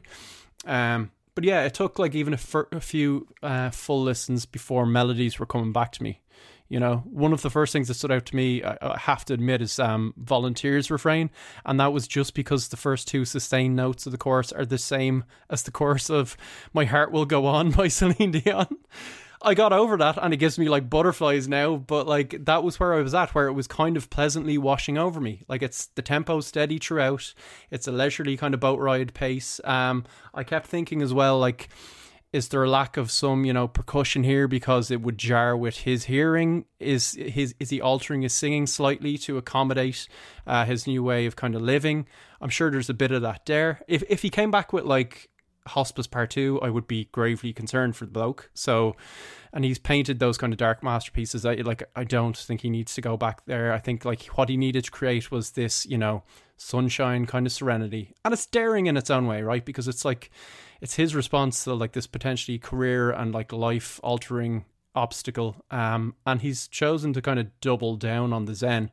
Um, but yeah, it took like even a, fir- a few uh, full listens before melodies were coming back to me. You know, one of the first things that stood out to me, I, I have to admit, is um, Volunteers refrain. And that was just because the first two sustained notes of the chorus are the same as the chorus of My Heart Will Go On by Celine Dion. I got over that and it gives me like butterflies now, but like that was where I was at, where it was kind of pleasantly washing over me. Like it's the tempo steady throughout. It's a leisurely kind of boat ride pace. Um, I kept thinking as well, like, is there a lack of some, you know, percussion here because it would jar with his hearing? Is his is he altering his singing slightly to accommodate uh, his new way of kind of living? I'm sure there's a bit of that there. If if he came back with like Hospice Part Two, I would be gravely concerned for the bloke. So, and he's painted those kind of dark masterpieces. I like. I don't think he needs to go back there. I think like what he needed to create was this, you know, sunshine kind of serenity, and it's daring in its own way, right? Because it's like, it's his response to like this potentially career and like life altering obstacle. Um, and he's chosen to kind of double down on the Zen,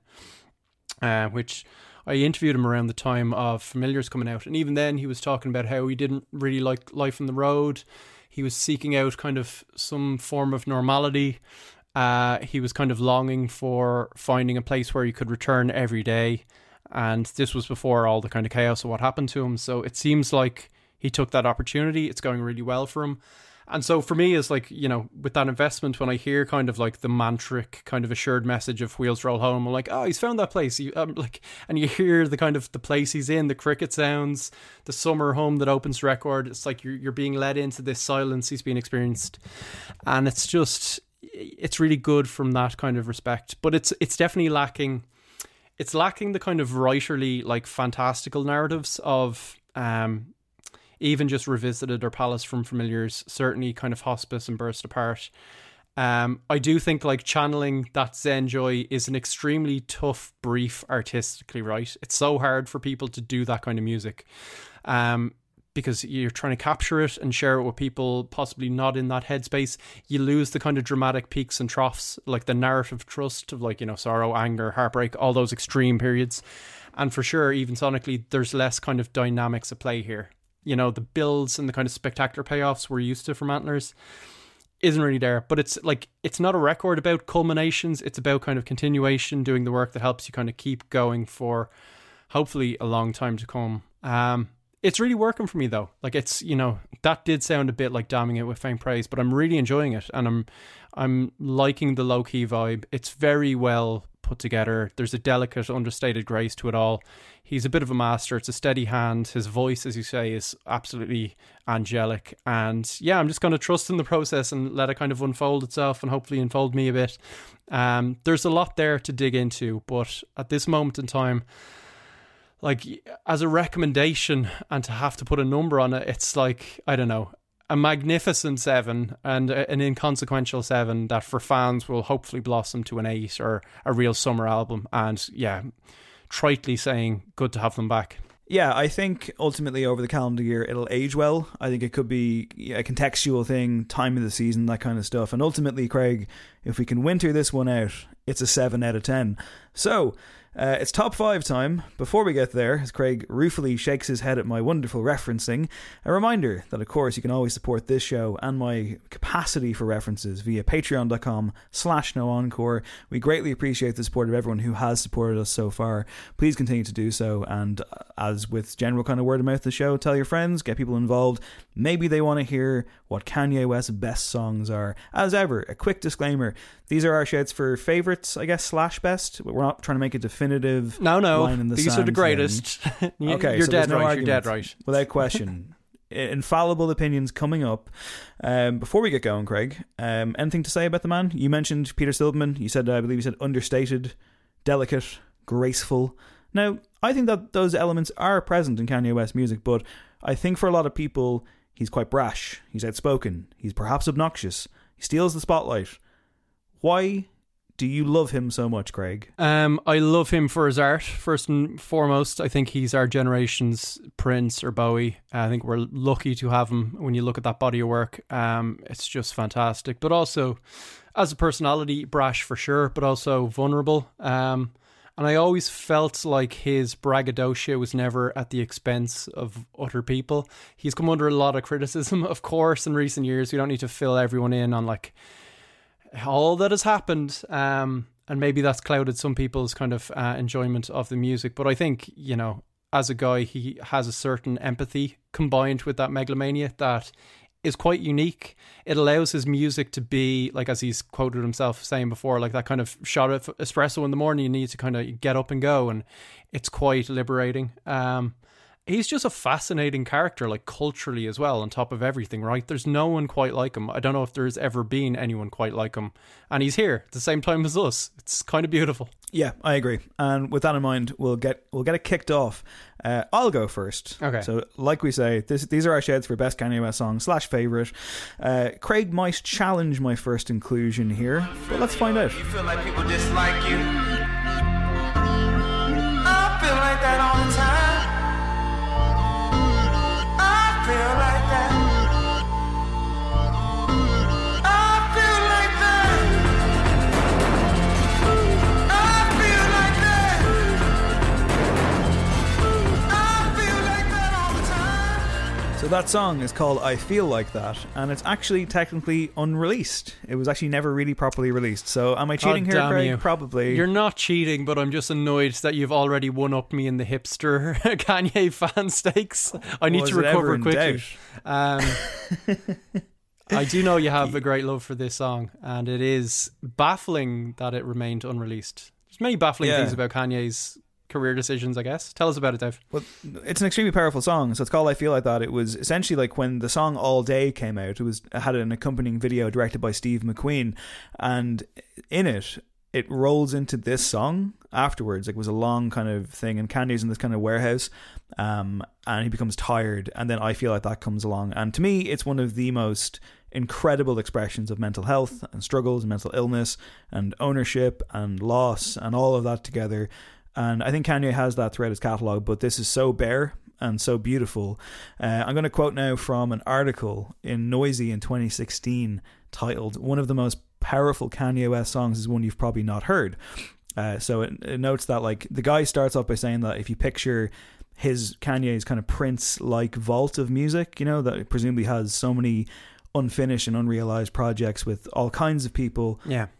uh, which I interviewed him around the time of Familiars coming out. And even then he was talking about how he didn't really like life on the road. He was seeking out kind of some form of normality. Uh, he was kind of longing for finding a place where he could return every day. And this was before all the kind of chaos of what happened to him. So it seems like he took that opportunity. It's going really well for him. And so for me, it's like, you know, with that investment, when I hear kind of like the mantric kind of assured message of Wheels Roll Home, I'm like, oh, he's found that place. He, um, like, and you hear the kind of the place he's in, the cricket sounds, the summer home that opens the record. It's like you're you're being led into this silence he's been experienced. And it's just, it's really good from that kind of respect. But it's it's definitely lacking, it's lacking the kind of writerly, like fantastical narratives of, um, even just Revisited or Palace from Familiars, certainly kind of Hospice and Burst Apart. Um, I do think like channeling that Zen joy is an extremely tough brief artistically, right? It's so hard for people to do that kind of music um, because you're trying to capture it and share it with people possibly not in that headspace. You lose the kind of dramatic peaks and troughs, like the narrative trust of like, you know, sorrow, anger, heartbreak, all those extreme periods. And for sure, even sonically, there's less kind of dynamics at play here. You know, the builds and the kind of spectacular payoffs we're used to from Antlers isn't really there. But it's like, it's not a record about culminations. It's about kind of continuation, doing the work that helps you kind of keep going for hopefully a long time to come. Um, It's really working for me though. Like it's, you know, that did sound a bit like damning it with faint praise, but I'm really enjoying it, and I'm I'm liking the low key vibe. It's very well put together. There's a delicate, understated grace to it all. He's a bit of a master. It's a steady hand. His voice, as you say, is absolutely angelic. And yeah, I'm just going to trust in the process and let it kind of unfold itself and hopefully unfold me a bit. Um, there's a lot there to dig into, but at this moment in time, like as a recommendation and to have to put a number on it, it's like, I don't know, a magnificent seven and an inconsequential seven that for fans will hopefully blossom to an eight or a real summer album. And yeah, tritely saying, good to have them back. Yeah, I think ultimately over the calendar year it'll age well. I think it could be a contextual thing, time of the season, that kind of stuff. And ultimately, Craig, if we can winter this one out, it's a seven out of ten. So Uh, it's top five time. Before we get there, as Craig ruefully shakes his head at my wonderful referencing, a reminder that of course you can always support this show and my capacity for references via patreon.com slash no encore. We greatly appreciate the support of everyone who has supported us so far. Please continue to do so, and as with general kind of word of mouth of the show, tell your friends, get people involved. Maybe they want to hear what Kanye West's best songs are. As ever, a quick disclaimer, these are our shouts for favourites, I guess, slash best. We're not trying to make a definitive no no line in the these are the greatest. Okay, you're so dead no right argument, you're dead right without question. Infallible opinions coming up. Um, before we get going, Craig, um, anything to say about the man? You mentioned Peter Silverman. You said, I believe you said understated, delicate, graceful. Now, I think that those elements are present in Kanye West music, but I think for a lot of people he's quite brash, he's outspoken, he's perhaps obnoxious, he steals the spotlight. Why do you love him so much, Craig? Um, I love him for his art, first and foremost. I think he's our generation's Prince or Bowie. I think we're lucky to have him when you look at that body of work. Um, it's just fantastic. But also, as a personality, brash for sure, but also vulnerable. Um, and I always felt like his braggadocio was never at the expense of other people. He's come under a lot of criticism, of course, in recent years. We don't need to fill everyone in on like all that has happened, um, and maybe that's clouded some people's kind of uh, enjoyment of the music. But I think, you know, as a guy, he has a certain empathy combined with that megalomania that is quite unique. It allows his music to be, like, as he's quoted himself saying before, like that kind of shot of espresso in the morning, you need to kind of get up and go, and it's quite liberating. Um, He's just a fascinating character, like culturally as well, on top of everything, right? There's no one quite like him. I don't know if there's ever been anyone quite like him. And he's here at the same time as us. It's kind of beautiful. Yeah, I agree. And with that in mind, we'll get we'll get it kicked off. Uh, I'll go first. Okay. So, like we say, this, these are our sheds for best Kanye West song slash favourite. Uh, Craig might challenge my first inclusion here, but let's find out. You feel like people dislike you. I feel like that all the time. I feel like that. I feel like that. I feel like that. I feel like that all the time. So that song is called I Feel Like That, and it's actually technically unreleased. It was actually never really properly released. So am I cheating God here, damn Craig? you. Probably. You're not cheating, but I'm just annoyed that you've already won up me in the hipster Kanye fan stakes. I need Was to it ever recover in quickly. doubt? Um, I do know you have a great love for this song, and it is baffling that it remained unreleased. There's many baffling Yeah. things about Kanye's career decisions, I guess. Tell us about it, Dave. Well, it's an extremely powerful song, so it's called I Feel Like That. It was essentially like when the song All Day came out, it was it had an accompanying video directed by Steve McQueen, and in it it rolls into this song afterwards. Like, it was a long kind of thing, and Kanye's in this kind of warehouse, um, and he becomes tired, and then I Feel Like That comes along, and to me it's one of the most incredible expressions of mental health and struggles and mental illness and ownership and loss and all of that together. And I think Kanye has that throughout his catalogue, but this is so bare and so beautiful. Uh, I'm going to quote now from an article in Noisy in twenty sixteen titled, "One of the most powerful Kanye West songs is one you've probably not heard." Uh, so it, it notes that, like, the guy starts off by saying that if you picture his Kanye's kind of Prince-like vault of music, you know, that presumably has so many unfinished and unrealized projects with all kinds of people. Yeah.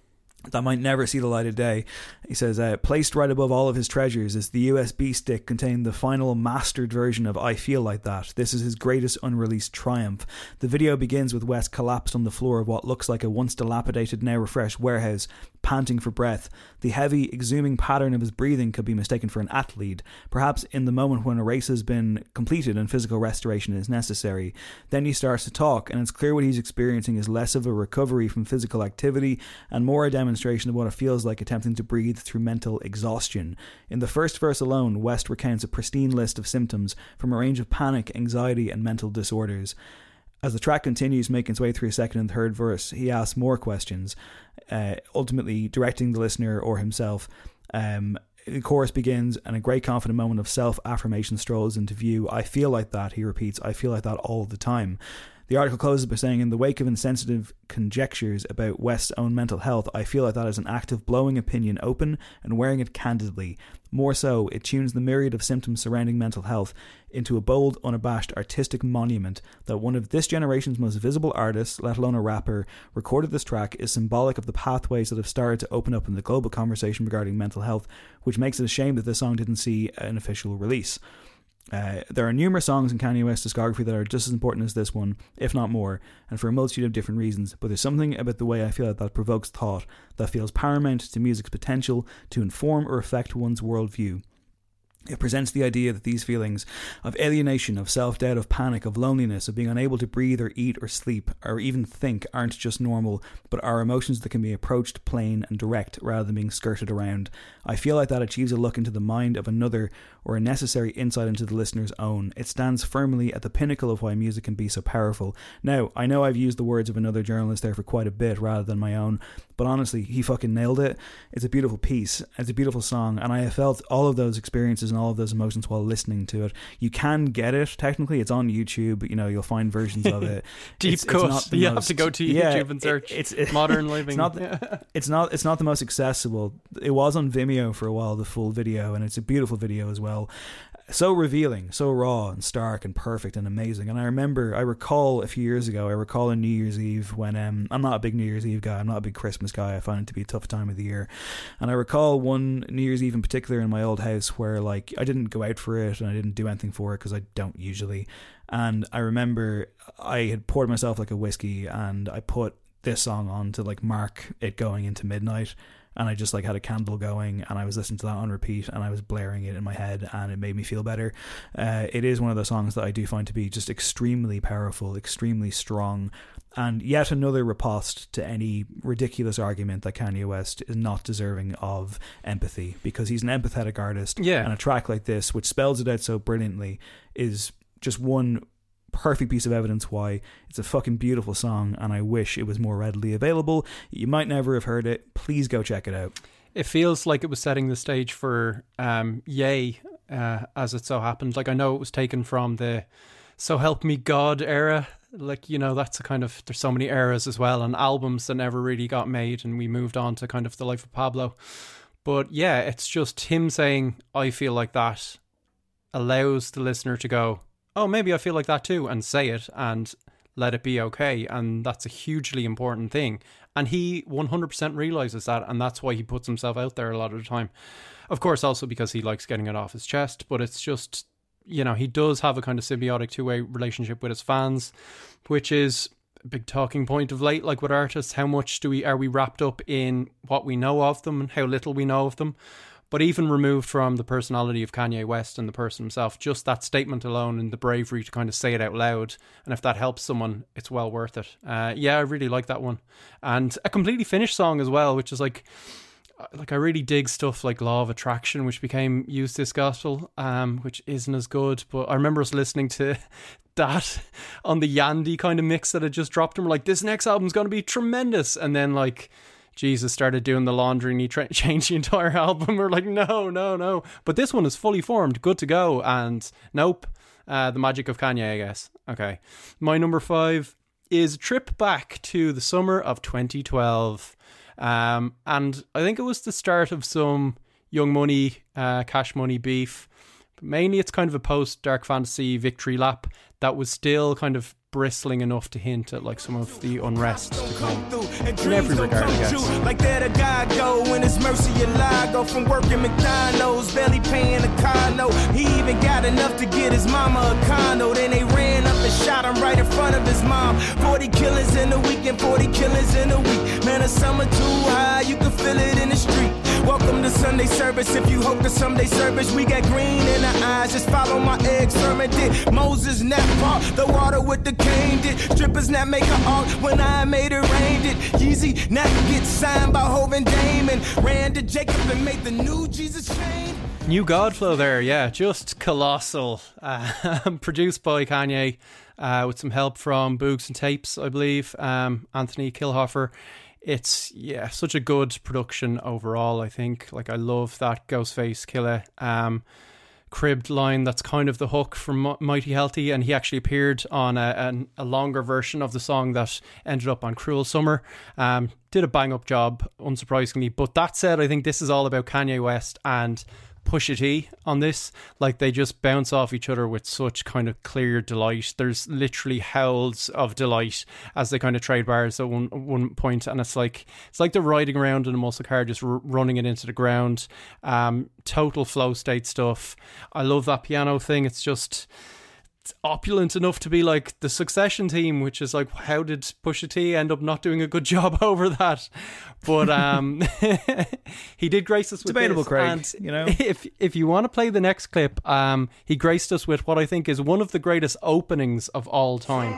that might never see the light of day. He says, uh, placed right above all of his treasures is the U S B stick containing the final mastered version of I Feel Like That. This is his greatest unreleased triumph. The video begins with West collapsed on the floor of what looks like a once dilapidated, now refreshed warehouse, panting for breath. The heavy, exhuming pattern of his breathing could be mistaken for an athlete, perhaps in the moment when a race has been completed and physical restoration is necessary. Then he starts to talk, and it's clear what he's experiencing is less of a recovery from physical activity and more a demonstration of what it feels like attempting to breathe through mental exhaustion. In the first verse alone, West recounts a pristine list of symptoms from a range of panic, anxiety, and mental disorders. As the track continues making its way through a second and third verse, he asks more questions, uh, ultimately directing the listener or himself. Um, the chorus begins, and a great confident moment of self-affirmation strolls into view. I feel like that, he repeats, I feel like that all the time. The article closes by saying, in the wake of insensitive conjectures about West's own mental health, I feel like that is an act of blowing opinion open and wearing it candidly. More so, it tunes the myriad of symptoms surrounding mental health into a bold, unabashed, artistic monument that one of this generation's most visible artists, let alone a rapper, recorded this track is symbolic of the pathways that have started to open up in the global conversation regarding mental health, which makes it a shame that this song didn't see an official release. Uh, there are numerous songs in Kanye West's discography that are just as important as this one, if not more, and for a multitude of different reasons, but there's something about the way I feel like that provokes thought, that feels paramount to music's potential to inform or affect one's worldview. It presents the idea that these feelings of alienation, of self-doubt, of panic, of loneliness, of being unable to breathe or eat or sleep or even think aren't just normal, but are emotions that can be approached plain and direct rather than being skirted around. I feel like that achieves a look into the mind of another or a necessary insight into the listener's own. It stands firmly at the pinnacle of why music can be so powerful. Now, I know I've used the words of another journalist there for quite a bit rather than my own, but honestly, he fucking nailed it. It's a beautiful piece. It's a beautiful song, and I have felt all of those experiences and all of those emotions while listening to it. You can get it, technically. It's on YouTube. You know, you'll find versions of it. Deep it's, cut. It's you most, have to go to YouTube yeah, and search it, it's, it, Modern Living. It's not, the, it's, not, it's not the most accessible. It was on Vimeo for a while, the full video, and it's a beautiful video as well. So revealing, so raw and stark and perfect and amazing. And I remember, I recall a few years ago, I recall on New Year's Eve when, um, I'm not a big New Year's Eve guy, I'm not a big Christmas guy, I find it to be a tough time of the year. And I recall one New Year's Eve in particular in my old house where, like, I didn't go out for it and I didn't do anything for it because I don't usually. And I remember I had poured myself like a whiskey and I put this song on to, like, mark it going into midnight. And I just like had a candle going and I was listening to that on repeat and I was blaring it in my head and it made me feel better. Uh, it is one of those songs that I do find to be just extremely powerful, extremely strong, and yet another riposte to any ridiculous argument that Kanye West is not deserving of empathy, because he's an empathetic artist. Yeah. And a track like this, which spells it out so brilliantly, is just one perfect piece of evidence why it's a fucking beautiful song, and I wish it was more readily available. You might never have heard it. Please go check it out. It feels like it was setting the stage for um, Ye, uh, as it so happened. Like, I know it was taken from the So Help Me God era. Like, you know, that's a kind of, there's so many eras as well, and albums that never really got made, and we moved on to kind of the life of Pablo. But yeah, it's just him saying, I feel like that, allows the listener to go, oh, maybe I feel like that too, and say it and let it be okay. And that's a hugely important thing. And he one hundred percent realizes that, and that's why he puts himself out there a lot of the time. Of course, also because he likes getting it off his chest, but it's just, you know, he does have a kind of symbiotic two-way relationship with his fans, which is a big talking point of late, like with artists. How much do we are we wrapped up in what we know of them and how little we know of them? But even removed from the personality of Kanye West and the person himself, just that statement alone and the bravery to kind of say it out loud, and if that helps someone, it's well worth it. Uh, yeah, I really like that one. And a completely finished song as well, which is like, like I really dig stuff like Law of Attraction, which became Use This Gospel, um, which isn't as good. But I remember us listening to that on the Yandy kind of mix that had just dropped, and we're like, this next album's going to be tremendous. And then like, Jesus started doing the laundry and he tra- changed the entire album. We're like, no, no, no. But this one is fully formed, good to go. And nope, uh, the magic of Kanye, I guess. Okay. My number five is a trip back to the summer of twenty twelve. Um, and I think it was the start of some Young Money, uh, Cash Money beef. Mainly it's kind of a post-Dark Fantasy victory lap that was still kind of bristling enough to hint at like some of the unrest to come in every regard, I guess. Like that a guy go when his mercy a lie. Go from working McDonald's, barely paying a car note. He even got enough to get his mama a condo. Then they ran up and shot him right in front of his mom. Forty killings in a week and forty killings in a week. Man, the summer too high, you can feel it in the street. Welcome to Sunday service. If you hope to someday service, we got green in our eyes. Just follow my eggs, sermon did Moses nap part the water with the cane did. Strippers not make an art when I made it rain did. Yeezy not get signed by Hov and Damon. Ran to Jacob and made the new Jesus chain. New Godflow there, yeah, just colossal. Uh, produced by Kanye uh, with some help from Boogs and Tapes, I believe. Um, Anthony Kilhofer. It's, yeah, such a good production overall, I think. Like, I love that Ghostface Killah um, cribbed line that's kind of the hook from Mighty Healthy, and he actually appeared on a, an, a longer version of the song that ended up on Cruel Summer. Um, did a bang-up job, unsurprisingly. But that said, I think this is all about Kanye West and Pusha T on this. Like, they just bounce off each other with such kind of clear delight. There's literally howls of delight as they kind of trade bars at one one point, and it's like it's like they're riding around in a muscle car, just r- running it into the ground. Um, total flow state stuff. I love that piano thing. It's just it's opulent enough to be like the Succession theme, which is like, how did Pusha T end up not doing a good job over that? But um, he did grace us with debatable, this. Craig. And you know, if if you want to play the next clip, um, he graced us with what I think is one of the greatest openings of all time.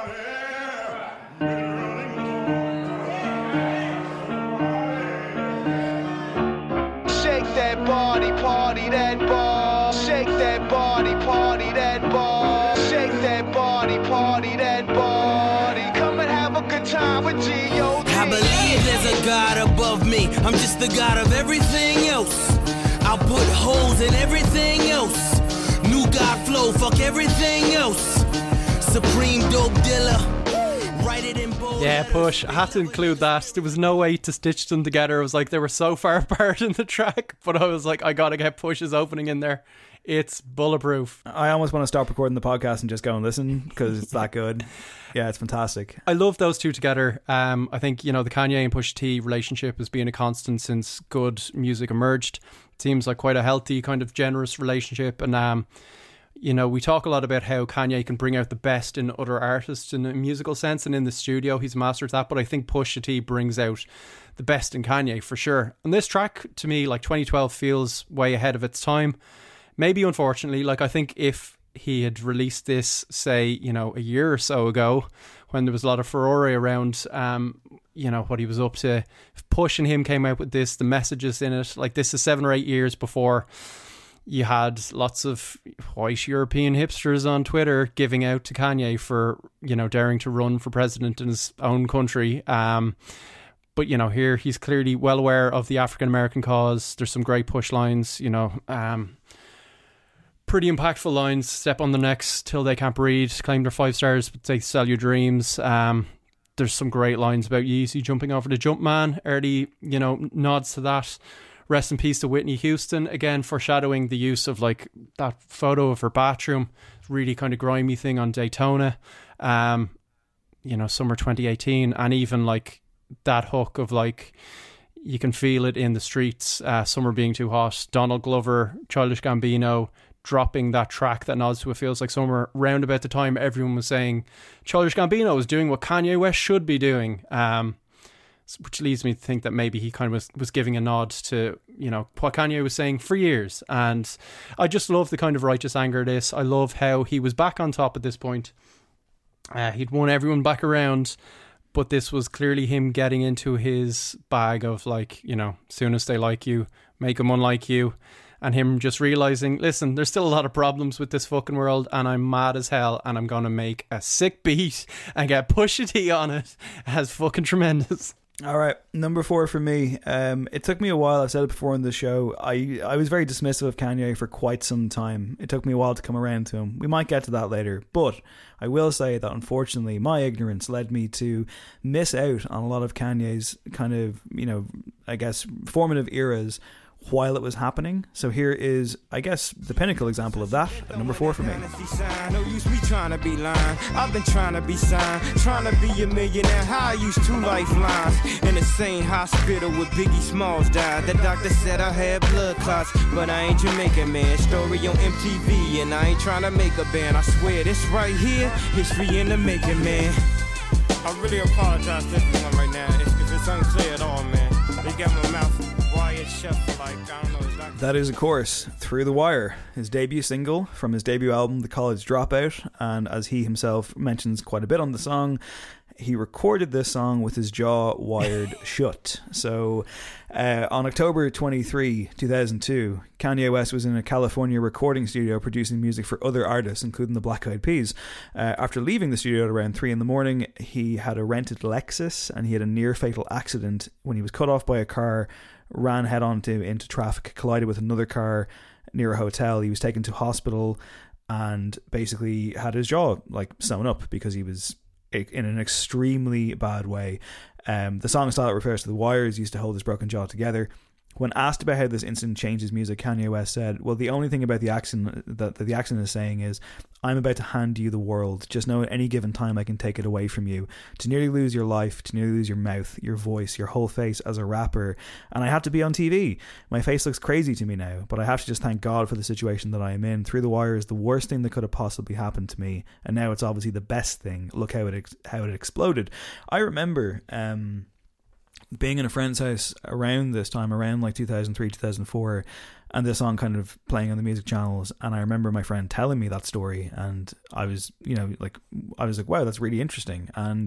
Shake that body, party that ball. Shake that body, party that ball. Shake that body, party that body. Come and have a good time with G O D. I believe there's a God above me. I'm just the God of everything else. I'll put holes in everything else. New God flow, fuck everything else. Supreme dope dealer. Write it in bold. Yeah, Push. I had to include that. There was no way to stitch them together. It was like they were so far apart in the track, but I was like, I gotta get Push's opening in there. It's bulletproof. I almost want to stop recording the podcast and just go and listen because it's that good. Yeah, it's fantastic. I love those two together. Um, I think, you know, the Kanye and Pusha T relationship has been a constant since good music emerged. It seems like quite a healthy, kind of generous relationship. And, um, you know, we talk a lot about how Kanye can bring out the best in other artists in a musical sense, and in the studio he's mastered that. But I think Pusha T brings out the best in Kanye for sure. And this track, to me, like twenty twelve, feels way ahead of its time. Maybe unfortunately, like I think if he had released this, say, you know, a year or so ago, when there was a lot of furore around, um, you know, what he was up to, Push and him came out with this, the messages in it, like this is seven or eight years before you had lots of white European hipsters on Twitter giving out to Kanye for, you know, daring to run for president in his own country. Um, but, you know, here he's clearly well aware of the African-American cause. There's some great Push lines, you know, um, pretty impactful lines. Step on the necks till they can't breathe. Claim they're five stars, but they sell your dreams. Um, there's some great lines about Yeezy jumping over the jump man. Early, you know, nods to that. Rest in peace to Whitney Houston. Again, foreshadowing the use of like that photo of her bathroom. Really kind of grimy thing on Daytona. Um, you know, summer twenty eighteen. And even like that hook of like, you can feel it in the streets. Uh, summer being too hot. Donald Glover, Childish Gambino, dropping that track that nods to It Feels Like Summer. Round about the time everyone was saying Childish Gambino was doing what Kanye West should be doing, um, which leads me to think that maybe he kind of was, was giving a nod to, you know, what Kanye was saying for years. And I just love the kind of righteous anger of this. I love how he was back on top at this point. Uh, he'd won everyone back around, but this was clearly him getting into his bag of like, you know, soon as they like you, make them unlike you. And him just realising, listen, there's still a lot of problems with this fucking world and I'm mad as hell and I'm going to make a sick beat and get Pusha T on it as fucking tremendous. All right, number four for me. Um, it took me a while. I've said it before in the show. I, I was very dismissive of Kanye for quite some time. It took me a while to come around to him. We might get to that later. But I will say that unfortunately my ignorance led me to miss out on a lot of Kanye's kind of, you know, I guess formative eras while it was happening. So here is, I guess, the pinnacle example of that at number four for me. No use me trying to be lying. I've been trying to be signed, trying to be a millionaire. How I used two lifelines in the same hospital where Biggie Smalls died. The doctor said I had blood clots, but I ain't Jamaican, man. Story on M T V, and I ain't trying to make a band. I swear this right here, history in the making, man. I really apologize to everyone right now if it's unclear at all, man. They got my mouth wired shut for like, I don't know. Exactly. That is, of course, Through the Wire, his debut single from his debut album, The College Dropout. And as he himself mentions quite a bit on the song, he recorded this song with his jaw wired shut. So uh, on October twenty-third, two thousand two, Kanye West was in a California recording studio producing music for other artists, including the Black Eyed Peas. Uh, after leaving the studio at around three in the morning, he had a rented Lexus and he had a near-fatal accident when he was cut off by a car, ran head-on to, into traffic, collided with another car near a hotel. He was taken to hospital and basically had his jaw like sewn up because he was in an extremely bad way. Um, the song style refers to the wires used to hold his broken jaw together. When asked about how this incident changed his music, Kanye West said, well, the only thing about the accident that, that the accident is saying is, I'm about to hand you the world. Just know at any given time I can take it away from you. To nearly lose your life, to nearly lose your mouth, your voice, your whole face as a rapper. And I have to be on T V. My face looks crazy to me now, but I have to just thank God for the situation that I am in. Through the Wire is the worst thing that could have possibly happened to me. And now it's obviously the best thing. Look how it ex- how it exploded. I remember... Um, being in a friend's house around this time, around like two thousand three, two thousand four, and this song kind of playing on the music channels, and I remember my friend telling me that story, and I was, you know, like, I was like, wow, that's really interesting. And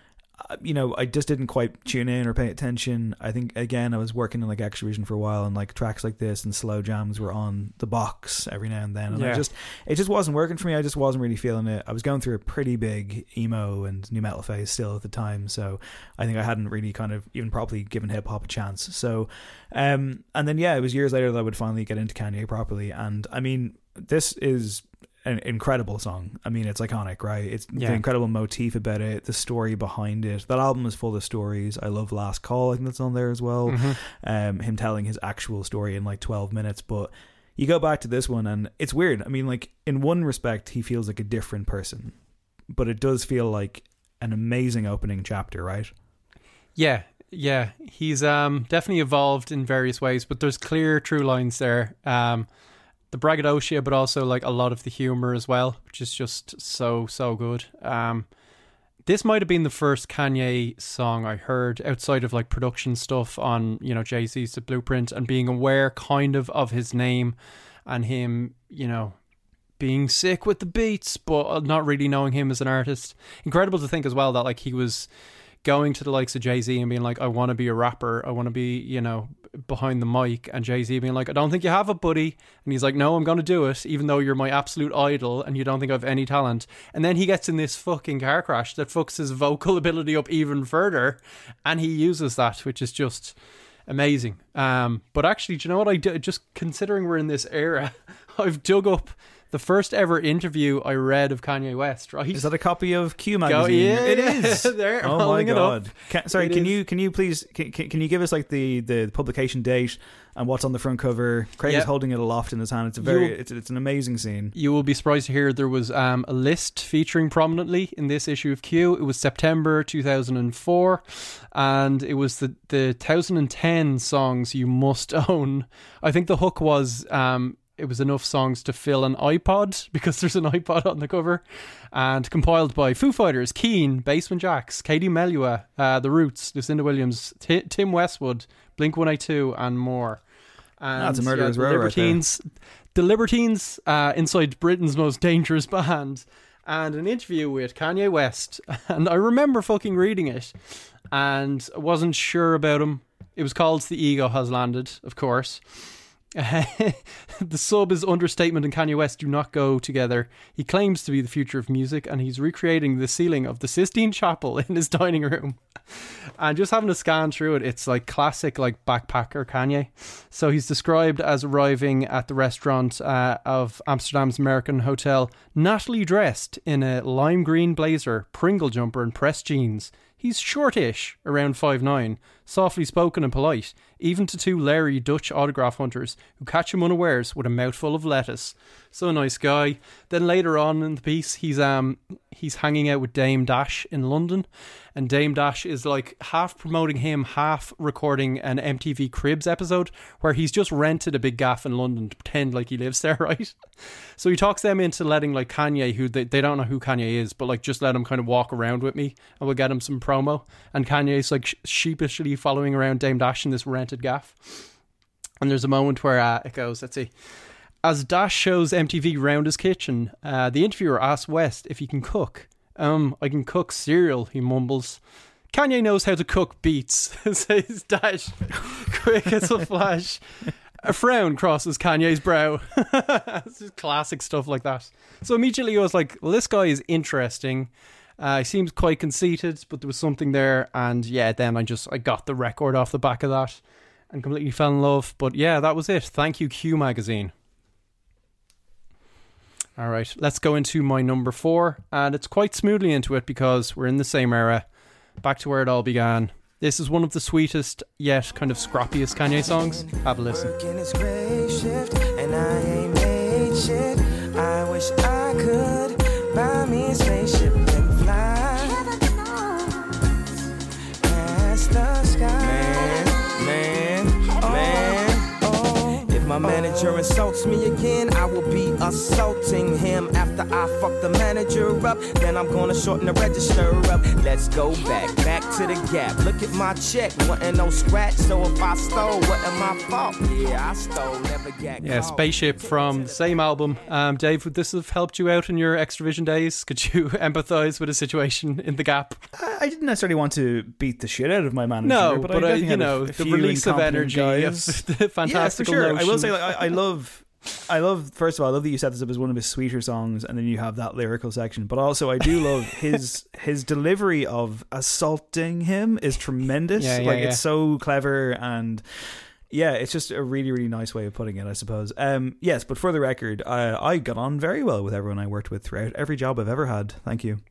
you know, I just didn't quite tune in or pay attention. I think, again, I was working in like Extravision for a while, and like tracks like this and slow jams were on the box every now and then, and yeah. I just it just wasn't working for me. I just wasn't really feeling it. I was going through a pretty big emo and new metal phase still at the time, so I think I hadn't really kind of even properly given hip hop a chance. So um and then yeah, it was years later that I would finally get into Kanye properly, and I mean, this is an incredible song. I mean, it's iconic, right? It's yeah. the incredible motif about it, the story behind it. That album is full of stories. I love Last Call, I think that's on there as well. Mm-hmm. Um, him telling his actual story in like twelve minutes. But you go back to this one and it's weird. I mean, like, in one respect, he feels like a different person, but it does feel like an amazing opening chapter, right? Yeah, yeah. He's um definitely evolved in various ways, but there's clear true lines there. Um, the braggadocio, but also like a lot of the humor as well, which is just so, so good. Um, this might have been the first Kanye song I heard outside of like production stuff on, you know, Jay-Z's The Blueprint, and being aware kind of of his name and him, you know, being sick with the beats, but not really knowing him as an artist. Incredible to think as well that like he was going to the likes of Jay-Z and being like, I want to be a rapper, I want to be, you know, behind the mic, and Jay-Z being like, I don't think you have it, buddy. And he's like, no, I'm going to do it, even though you're my absolute idol and you don't think I have any talent. And then he gets in this fucking car crash that fucks his vocal ability up even further, and he uses that, which is just amazing. Um, but actually, do you know what I do? Just considering we're in this era, I've dug up the first ever interview I read of Kanye West, right? Is that a copy of Q magazine? Go, yeah, it is. There, oh my god! It Can, sorry, it can is. you can you please can, can you give us like the, the publication date and what's on the front cover? Craig yep. is holding it aloft in his hand. It's a very will, it's it's an amazing scene. You will be surprised to hear there was um, a list featuring prominently in this issue of Q. It was September two thousand four, and it was the the two thousand ten songs you must own. I think the hook was. Um, It was enough songs to fill an iPod, because there's an iPod on the cover, and compiled by Foo Fighters, Keane, Basement Jaxx, Katie Melua, uh, The Roots, Lucinda Williams, T- Tim Westwood, Blink one eighty-two, and more. And that's a murderer's yeah, row right there. The Libertines, uh, inside Britain's most dangerous band, and an interview with Kanye West. And I remember fucking reading it, and I wasn't sure about him. It was called The Ego Has Landed, of course. The sub is understatement and Kanye West do not go together. He claims to be the future of music, and he's recreating the ceiling of the Sistine Chapel in his dining room. And just having to scan through it, it's like classic like backpacker Kanye. So he's described as arriving at the restaurant uh, of Amsterdam's American Hotel, nattily dressed in a lime green blazer, Pringle jumper and pressed jeans. He's shortish, around five nine, softly spoken and polite, even to two leery Dutch autograph hunters who catch him unawares with a mouthful of lettuce. So nice guy. Then later on in the piece, he's um he's hanging out with Dame Dash in London, and Dame Dash is like half promoting him, half recording an M T V Cribs episode where he's just rented a big gaff in London to pretend like he lives there, right? So he talks them into letting like Kanye, who they, they don't know who Kanye is, but like just let him kind of walk around with me and we'll get him some promo. And Kanye's like sheepishly following around Dame Dash in this rented gaff. And there's a moment where uh, it goes, let's see. As Dash shows M T V round his kitchen, uh, the interviewer asks West if he can cook. Um, I can cook cereal, he mumbles. Kanye knows how to cook beets, says Dash, quick as a flash. A frown crosses Kanye's brow. It's just classic stuff like that. So immediately I was like, well, this guy is interesting. Uh, he seems quite conceited, but there was something there. And yeah, then I just I got the record off the back of that and completely fell in love. But yeah, that was it. Thank you, Q Magazine. All right, let's go into my number four. And it's quite smoothly into it because we're in the same era. Back to where it all began. This is one of the sweetest yet kind of scrappiest Kanye songs. Have a listen. Working this great shift, and I ain't made shit. I wish I could buy me a spaceship and fly past the sky. Man, man, man, oh. If my manager insults me again, I will be assaulting him. After I fuck the manager up, then I'm gonna shorten the register up. Let's go back, back to the Gap. Look at my check, wasn't no scratch. So if I stole, wasn't my fault. Yeah, I stole, never got Yeah, Spaceship from the same album. Um, Dave, would this have helped you out in your Extravision days? Could you empathise with a situation in the Gap? I didn't necessarily want to beat the shit out of my manager. No, but, but I uh, you know, a, a the release of energy, guys. of the fantastical yeah, for sure. notion. I will say, like, I, I love... I love, first of all, I love that you set this up as one of his sweeter songs, and then you have that lyrical section. But also, I do love his his delivery of assaulting him is tremendous. Yeah, yeah, like yeah. it's so clever, and yeah, it's just a really, really nice way of putting it, I suppose. Um, yes, but for the record, I, I got on very well with everyone I worked with throughout every job I've ever had. Thank you.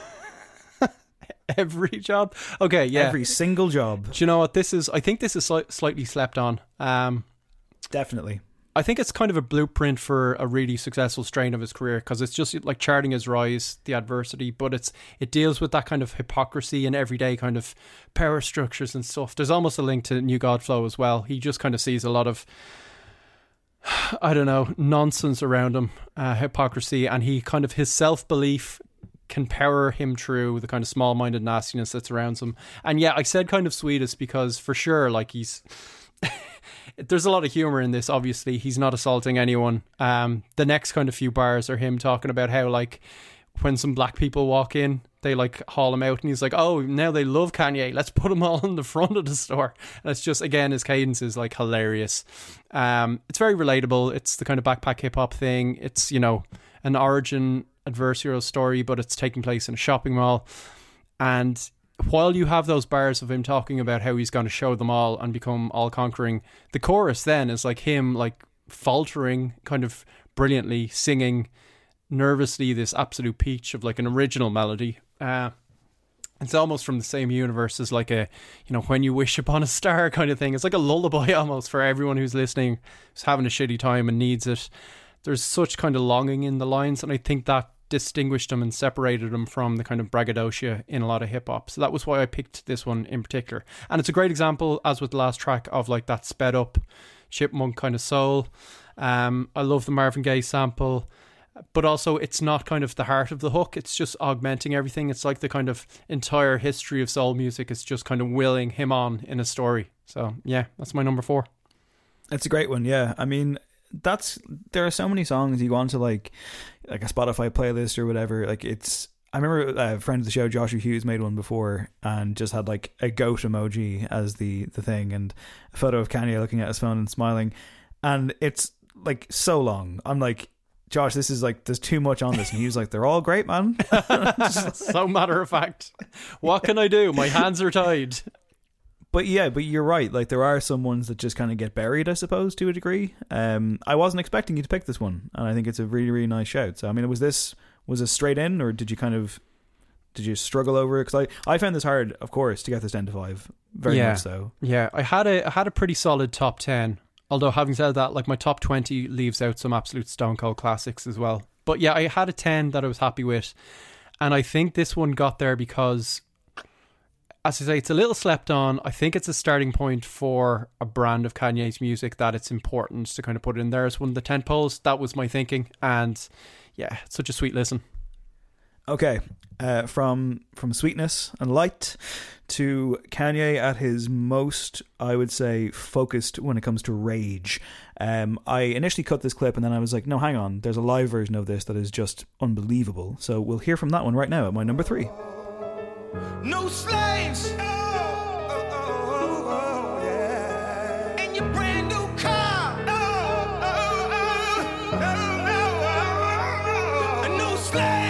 Every job, okay, yeah, every single job. Do you know what this is? I think this is sli- slightly slept on. Um, Definitely. I think it's kind of a blueprint for a really successful strain of his career because it's just like charting his rise, the adversity, but it's it deals with that kind of hypocrisy and everyday kind of power structures and stuff. There's almost a link to New Godflow as well. He just kind of sees a lot of, I don't know, nonsense around him, uh, hypocrisy, and he kind of, his self-belief can power him through the kind of small-minded nastiness that surrounds him. And yeah, I said kind of sweetest because for sure, like he's... There's a lot of humor in this. Obviously, he's not assaulting anyone. Um, the next kind of few bars are him talking about how, like, when some black people walk in, they like haul him out, and he's like, "Oh, now they love Kanye. Let's put them all in the front of the store." And it's just, again, his cadence is like hilarious. Um, it's very relatable. It's the kind of backpack hip hop thing. It's, you know, an origin adversarial story, but it's taking place in a shopping mall, and while you have those bars of him talking about how he's going to show them all and become all conquering, the chorus then is like him like faltering kind of brilliantly, singing nervously this absolute peach of like an original melody. Uh, it's almost from the same universe as like a, you know, When You Wish Upon a Star kind of thing. It's like a lullaby almost for everyone who's listening, who's having a shitty time and needs it. There's such kind of longing in the lines, and I think that distinguished him and separated him from the kind of braggadocio in a lot of hip hop. So that was why I picked this one in particular. And it's a great example, as with the last track, of like that sped up chipmunk kind of soul. Um, I love the Marvin Gaye sample, but also it's not kind of the heart of the hook. It's just augmenting everything. It's like the kind of entire history of soul music is just kind of willing him on in a story. So yeah, that's my number four. It's a great one. Yeah. I mean, that's, there are so many songs you go on to like like a Spotify playlist or whatever. Like it's, I remember a friend of the show, Joshua Hughes, made one before and just had like a goat emoji as the the thing, and a photo of Kanye looking at his phone and smiling, and it's like so long. I'm like, Josh, this is like, there's too much on this, and he was like, they're all great, man. So matter of fact, what can I do? My hands are tied. But yeah, but you're right. Like there are some ones that just kind of get buried, I suppose, to a degree. Um, I wasn't expecting you to pick this one, and I think it's a really, really nice shout. So I mean, was this was it straight in, or did you kind of Did you struggle over it? Because I, I found this hard, of course, to get this ten to five. Very yeah. much so. Yeah, I had a I had a pretty solid top ten. Although having said that, like my top twenty leaves out some absolute stone cold classics as well. But yeah, I had a ten that I was happy with. And I think this one got there because, as I say, it's a little slept on. I think it's a starting point for a brand of Kanye's music that it's important to kind of put it in there as one of the tent poles. That was my thinking. And yeah, it's such a sweet listen. Okay, uh, from from sweetness and light to Kanye at his most, I would say, focused when it comes to rage. Um, I initially cut this clip and then I was like, no, hang on, there's a live version of this that is just unbelievable. So we'll hear from that one right now at my number three. No slaves. Oh, oh, oh, oh, yeah. And your brand new car. Oh, oh, oh, oh, oh, oh. No slaves.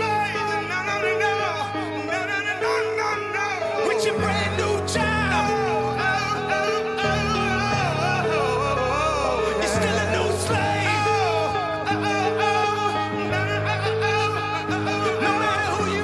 Your brand new job. Oh, oh, oh, oh, oh. You're still a new slave. Oh, oh, oh, oh. No matter who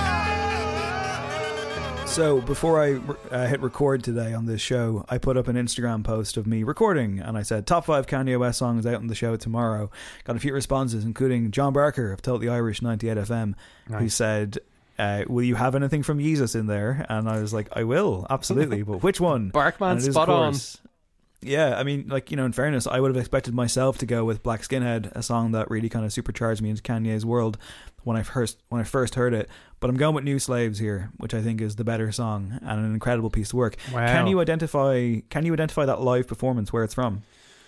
you are. So before I uh, hit record today on this show, I put up an Instagram post of me recording, and I said top five Kanye West songs out on the show tomorrow. Got a few responses, including John Barker of Totally Irish ninety-eight F M, nice. Who said, Uh, will you have anything from Yeezus in there? And I was like, I will, absolutely. But which one? Barkman, spot on. Yeah, I mean, like, you know, in fairness, I would have expected myself to go with Black Skinhead, a song that really kind of supercharged me into Kanye's world when I first when I first heard it. But I'm going with New Slaves here, which I think is the better song and an incredible piece of work. Wow. Can you identify? Can you identify that live performance where it's from?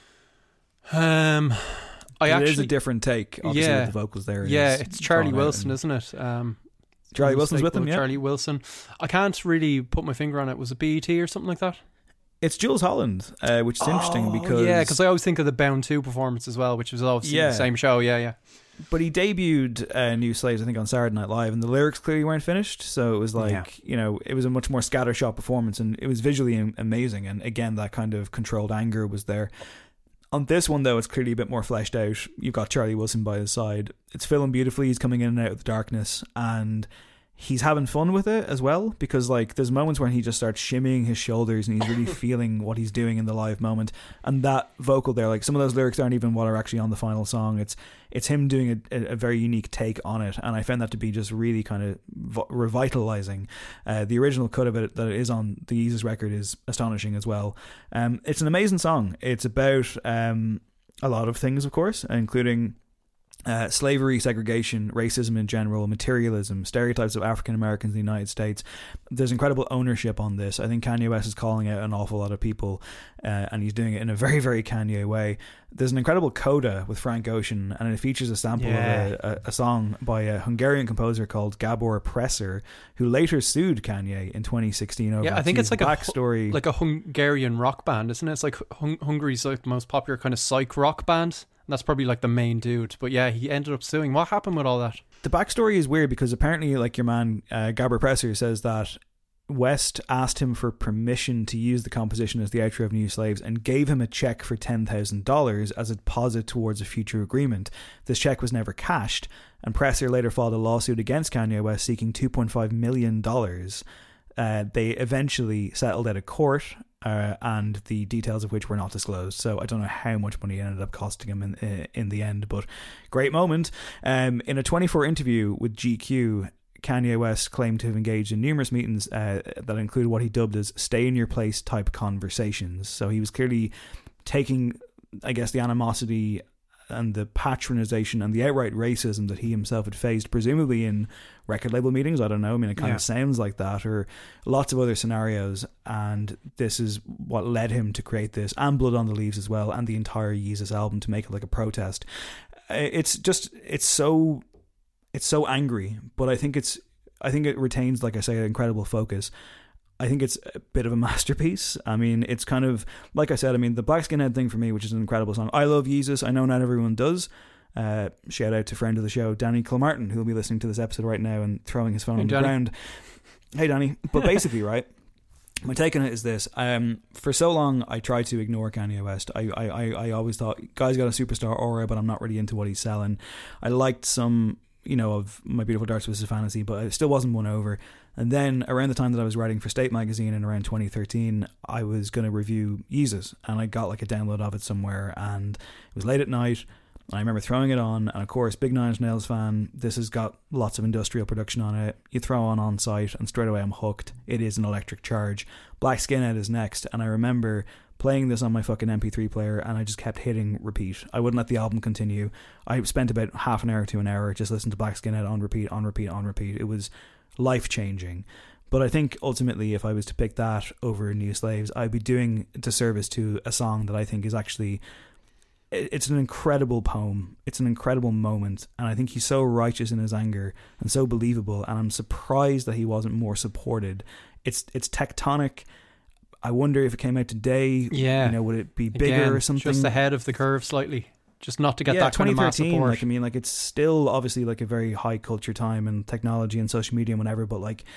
Um, I it actually is a different take. Obviously, yeah, with the vocals there. Yeah, it's Charlie Wilson, isn't it? Um. Charlie Wilson's with him, yeah. Charlie Wilson. I can't really put my finger on it. Was it B E T or something like that? It's Jules Holland, uh, which is oh, interesting because... Yeah, because I always think of the Bound two performance as well, which was obviously yeah. the same show, yeah, yeah. But he debuted uh, New Slaves, I think, on Saturday Night Live, and the lyrics clearly weren't finished, so it was like, yeah. you know, it was a much more scattershot performance, and it was visually amazing, and again, that kind of controlled anger was there. On this one, though, it's clearly a bit more fleshed out. You've got Charlie Wilson by his side. It's filmed beautifully, he's coming in and out of the darkness, and... he's having fun with it as well, because like there's moments when he just starts shimmying his shoulders and he's really feeling what he's doing in the live moment. And that vocal there, like some of those lyrics aren't even what are actually on the final song. It's it's him doing a, a very unique take on it, and I found that to be just really kind of v- revitalizing. Uh, the original cut of it that is on the Yeezus record is astonishing as well. Um, it's an amazing song. It's about um, a lot of things, of course, including Uh, slavery, segregation, racism in general, materialism, stereotypes of African Americans in the United States. There's incredible ownership on this. I think Kanye West is calling out an awful lot of people, uh, and he's doing it in a very, very Kanye way. There's an incredible coda with Frank Ocean, and it features a sample yeah. of a, a, a song by a Hungarian composer called Gabor Presser, who later sued Kanye in twenty sixteen over yeah, I think it's like backstory. a like a Hungarian rock band, isn't it? It's like Hung- Hungary's like the most popular kind of psych rock band. That's probably like the main dude. But yeah, he ended up suing. What happened with all that? The backstory is weird because apparently, like, your man, uh, Gabor Presser, says that West asked him for permission to use the composition as the outro of New Slaves and gave him a check for ten thousand dollars as a deposit towards a future agreement. This check was never cashed, and Presser later filed a lawsuit against Kanye West seeking two point five million dollars. Uh, they eventually settled out of court, uh, and the details of which were not disclosed. So I don't know how much money it ended up costing him in uh, in the end, but great moment. Um, in a twenty-four interview with G Q, Kanye West claimed to have engaged in numerous meetings uh, that included what he dubbed as stay in your place type conversations. So he was clearly taking, I guess, the animosity and the patronization and the outright racism that he himself had faced, presumably in record label meetings. I don't know. I mean, it kind yeah. of sounds like that, or lots of other scenarios. And this is what led him to create this, and Blood on the Leaves as well, and the entire Yeezus album, to make it like a protest. It's just, it's so, it's so angry, but I think it's, I think it retains, like I say, an incredible focus. I think it's a bit of a masterpiece. I mean, it's kind of, like I said, I mean, the Black Skinhead thing for me, which is an incredible song. I love Yeezus. I know not everyone does. Uh, shout out to friend of the show, Danny Kilmartin, who will be listening to this episode right now and throwing his phone hey, on Danny. the ground. Hey, Danny. But basically, right, my take on it is this. Um, for so long, I tried to ignore Kanye West. I, I, I always thought, guy's got a superstar aura, but I'm not really into what he's selling. I liked some you know, of My Beautiful Dark Twisted Fantasy, but I still wasn't won over. And then around the time that I was writing for State Magazine in around twenty thirteen, I was going to review Yeezus, and I got like a download of it somewhere, and it was late at night. I remember throwing it on, and of course, big Nine Inch Nails fan, this has got lots of industrial production on it. You throw on on site, and straight away I'm hooked. It is an electric charge. Black Skinhead is next, and I remember playing this on my fucking M P three player, and I just kept hitting repeat. I wouldn't let the album continue. I spent about half an hour to an hour just listening to Black Skinhead on repeat, on repeat, on repeat. It was life-changing. But I think ultimately, if I was to pick that over New Slaves, I'd be doing a disservice to a song that I think is actually, it's an incredible poem. It's an incredible moment, and I think he's so righteous in his anger and so believable, and I'm surprised that he wasn't more supported. It's it's tectonic. I wonder if it came out today, yeah, you know, would it be bigger Again, or something? Just ahead of the curve slightly. Just not to get yeah, that kind of mass support. Like, I mean, like, it's still obviously like a very high culture time and technology and social media and whatever, but like,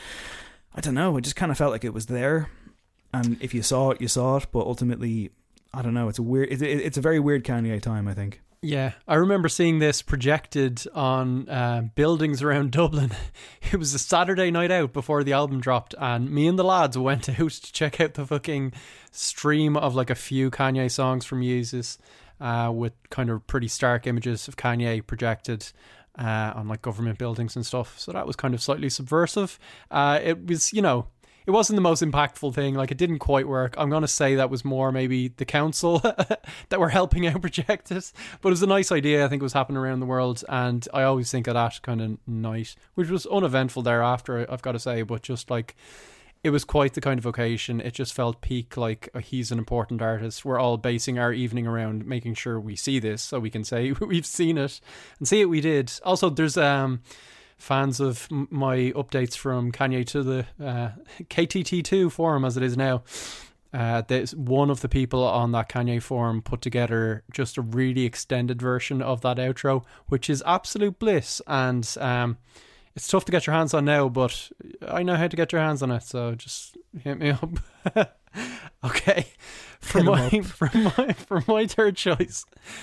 I don't know, it just kind of felt like it was there, and if you saw it, you saw it, but ultimately, I don't know, it's a weird, it, it, it's a very weird Kanye time, I think. Yeah, I remember seeing this projected on uh, buildings around Dublin. It was a Saturday night out before the album dropped, and me and the lads went out to check out the fucking stream of like a few Kanye songs from Yeezus, uh, with kind of pretty stark images of Kanye projected uh, on like government buildings and stuff. So that was kind of slightly subversive. Uh, it was, you know, it wasn't the most impactful thing. Like, it didn't quite work. I'm going to say that was more maybe the council that were helping out project it. But it was a nice idea. I think it was happening around the world. And I always think of that kind of night, which was uneventful thereafter, I've got to say. But just like, it was quite the kind of occasion. It just felt peak, like, uh, he's an important artist. We're all basing our evening around making sure we see this so we can say we've seen it. And see it we did. Also, there's... um. fans of my updates from Kanye to the uh, K T T two forum, as it is now. Uh, there's one of the people on that Kanye forum put together just a really extended version of that outro, which is absolute bliss. And um, it's tough to get your hands on now, but I know how to get your hands on it, so just hit me up. Okay, for my, for my for my third choice,